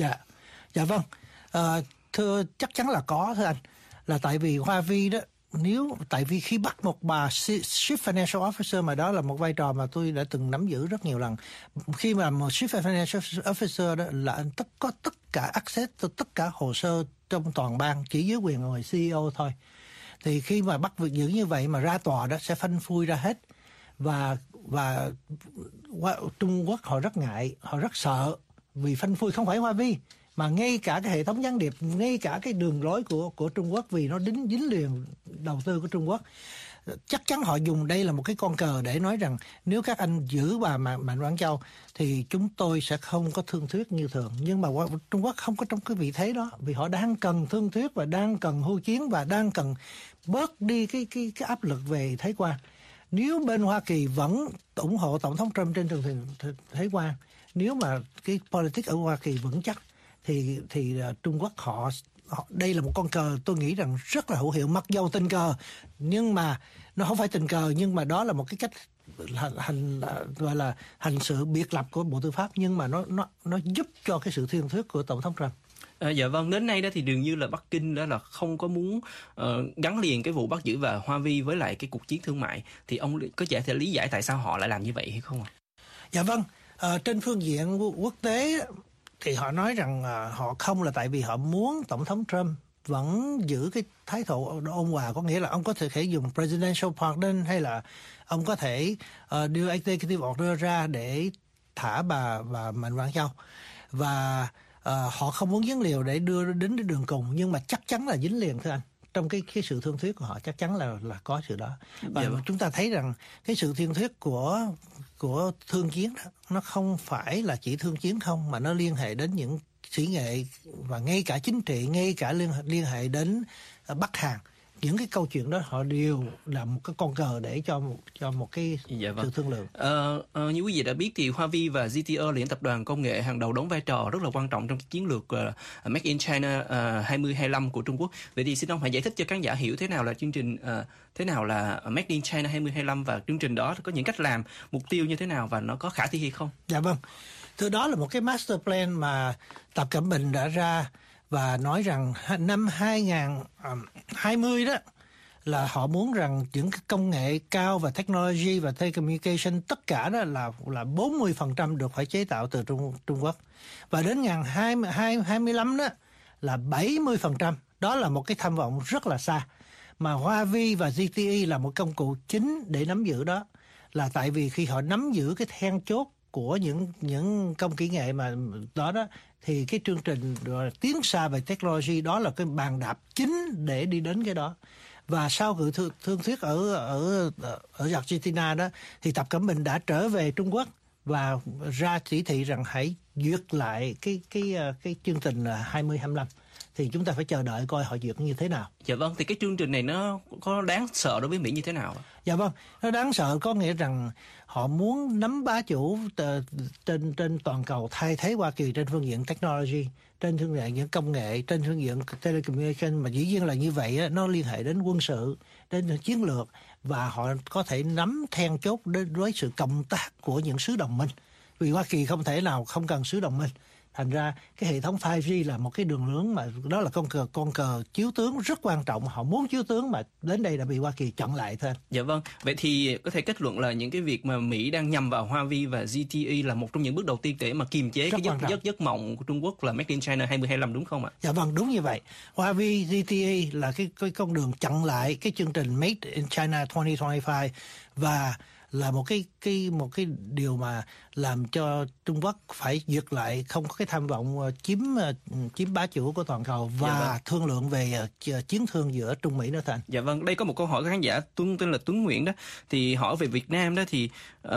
Dạ vâng, thưa, chắc chắn là có thưa anh, là tại vì Huawei đó, tại vì khi bắt một bà Chief Financial Officer, mà đó là một vai trò mà tôi đã từng nắm giữ rất nhiều lần. Khi mà một Chief Financial Officer đó là anh có tất cả access to tất cả hồ sơ trong toàn bang, chỉ dưới quyền người CEO thôi. Thì khi mà bắt việc giữ như vậy mà ra tòa đó sẽ phanh phui ra hết. Và Trung Quốc họ rất ngại, họ rất sợ, vì phanh phui không phải Huawei mà ngay cả cái hệ thống gián điệp, ngay cả cái đường lối của Trung Quốc, vì nó dính liền đầu tư của Trung Quốc. Chắc chắn họ dùng đây là một cái con cờ để nói rằng nếu các anh giữ bà Mạnh Vãn Châu thì chúng tôi sẽ không có thương thuyết như thường. Nhưng mà Trung Quốc không có trong cái vị thế đó, vì họ đang cần thương thuyết và đang cần hưu chiến và đang cần bớt đi cái áp lực về thế quan. Nếu bên Hoa Kỳ vẫn ủng hộ Tổng thống Trump trên trường thế quan, nếu mà cái politics ở Hoa Kỳ vững chắc thì Trung Quốc họ đây là một con cờ tôi nghĩ rằng rất là hữu hiệu, mặc dầu tình cờ, nhưng mà nó không phải tình cờ, nhưng mà đó là một cái cách gọi là hành sự biệt lập của Bộ Tư pháp, nhưng mà nó giúp cho cái sự thiên thuyết của Tổng thống Trump. Dạ vâng, đến nay đó thì dường như là Bắc Kinh đó là không có muốn gắn liền cái vụ bắt giữ và Huawei với lại cái cuộc chiến thương mại. Thì ông có thể lý giải tại sao họ lại làm như vậy hay không ạ? Dạ vâng, trên phương diện quốc tế thì họ nói rằng họ không là tại vì họ muốn Tổng thống Trump vẫn giữ cái thái độ ôn hòa, có nghĩa là ông có thể dùng presidential pardon hay là ông có thể đưa executive order ra để thả bà Mạnh Vãn Châu, và họ không muốn dính liều để đưa đến đường cùng, nhưng mà chắc chắn là dính liền thưa anh. Trong cái sự thương thuyết của họ chắc chắn là có sự đó, và chúng ta thấy rằng cái sự thương thuyết của thương chiến đó, nó không phải là chỉ thương chiến không, mà nó liên hệ đến những sĩ nghệ và ngay cả chính trị, ngay cả liên hệ đến Bắc Hàn. Những cái câu chuyện đó họ đều là một cái con cờ để cho một cái sự thương lượng. Như quý vị đã biết thì Huawei và ZTE là những tập đoàn công nghệ hàng đầu đóng vai trò rất là quan trọng trong chiến lược Make in China 2025 của Trung Quốc. Vậy thì xin ông hãy giải thích cho khán giả hiểu thế nào là chương trình, thế nào là Make in China 2025 và chương trình đó có những cách làm, mục tiêu như thế nào và nó có khả thi hay không? Dạ vâng. Từ đó là một cái master plan mà Tập Cận Bình đã ra và nói rằng năm 2020 đó là họ muốn rằng những cái công nghệ cao và technology và telecommunication tất cả đó là 40% được phải chế tạo từ Trung Quốc. Và đến 2025 đó là 70%. Đó là một cái tham vọng rất là xa. Mà Huawei và ZTE là một công cụ chính để nắm giữ đó. Là tại vì khi họ nắm giữ cái then chốt của những công kỹ nghệ mà đó thì cái chương trình tiến xa về technology đó là cái bàn đạp chính để đi đến cái đó. Và sau sự thương thuyết ở Argentina đó thì Tập Cận Bình đã trở về Trung Quốc và ra chỉ thị rằng hãy duyệt lại cái chương trình 2025. Thì chúng ta phải chờ đợi coi họ duyệt như thế nào. Dạ vâng, thì cái chương trình này nó có đáng sợ đối với Mỹ như thế nào? Dạ vâng, nó đáng sợ có nghĩa rằng họ muốn nắm bá chủ trên toàn cầu, thay thế Hoa Kỳ trên phương diện technology, trên phương diện những công nghệ, trên phương diện telecommunication, mà dĩ nhiên là như vậy nó liên hệ đến quân sự, đến chiến lược, và họ có thể nắm then chốt với sự cộng tác của những xứ đồng minh. Vì Hoa Kỳ không thể nào không cần xứ đồng minh. Thành ra cái hệ thống 5G là một cái đường lưỡng mà đó là con cờ chiếu tướng rất quan trọng. Họ muốn chiếu tướng mà đến đây đã bị Hoa Kỳ chặn lại thôi. Dạ vâng. Vậy thì có thể kết luận là những cái việc mà Mỹ đang nhằm vào Huawei và ZTE là một trong những bước đầu tiên để mà kiềm chế rất cái giấc mộng của Trung Quốc là Make in China 2025, đúng không ạ? Dạ vâng, đúng như vậy. Huawei, ZTE là cái con đường chặn lại cái chương trình Made in China 2025 và là một cái điều mà làm cho Trung Quốc phải duyệt lại, không có cái tham vọng chiếm bá chủ của toàn cầu và thương lượng về chiến thương giữa Trung Mỹ nữa thành. Dạ vâng, đây có một câu hỏi của khán giả tên là Tuấn Nguyễn đó, thì hỏi về Việt Nam đó thì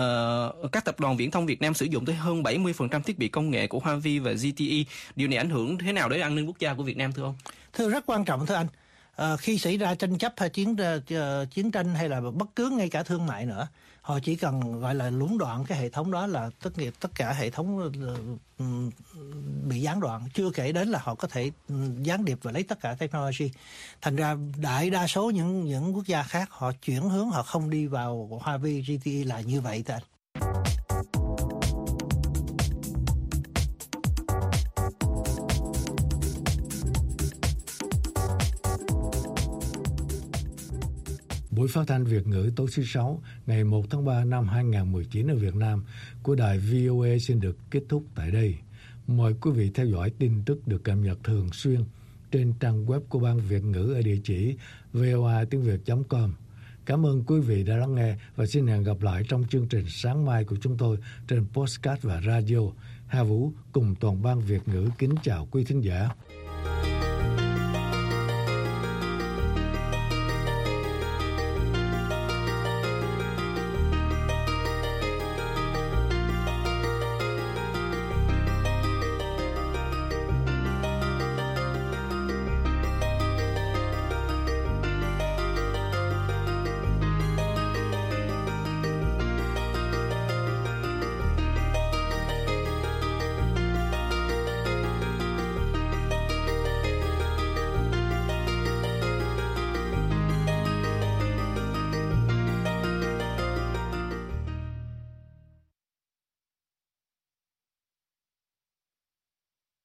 các tập đoàn viễn thông Việt Nam sử dụng tới hơn 70% thiết bị công nghệ của Huawei và ZTE. Điều này ảnh hưởng thế nào đến an ninh quốc gia của Việt Nam thưa ông? Thưa, rất quan trọng thưa anh. Khi xảy ra tranh chấp hay chiến tranh hay là bất cứ ngay cả thương mại nữa, họ chỉ cần gọi là lũng đoạn cái hệ thống đó là tất cả hệ thống bị gián đoạn, chưa kể đến là họ có thể gián điệp và lấy tất cả technology. Thành ra đại đa số những quốc gia khác họ chuyển hướng, họ không đi vào Huawei, ZTE là như vậy thôi. Buổi phát thanh Việt ngữ tối thứ Sáu ngày 1 tháng 3 năm 2019 ở Việt Nam của đài VOA xin được kết thúc tại đây. Mời quý vị theo dõi tin tức được cập nhật thường xuyên trên trang web của Ban Việt ngữ ở địa chỉ voatiengviet.com. Cảm ơn quý vị đã lắng nghe và xin hẹn gặp lại trong chương trình sáng mai của chúng tôi trên podcast và radio. Hà Vũ cùng toàn ban Việt ngữ kính chào quý thính giả.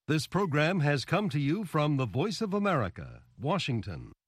This program has come to you from the Voice of America, Washington.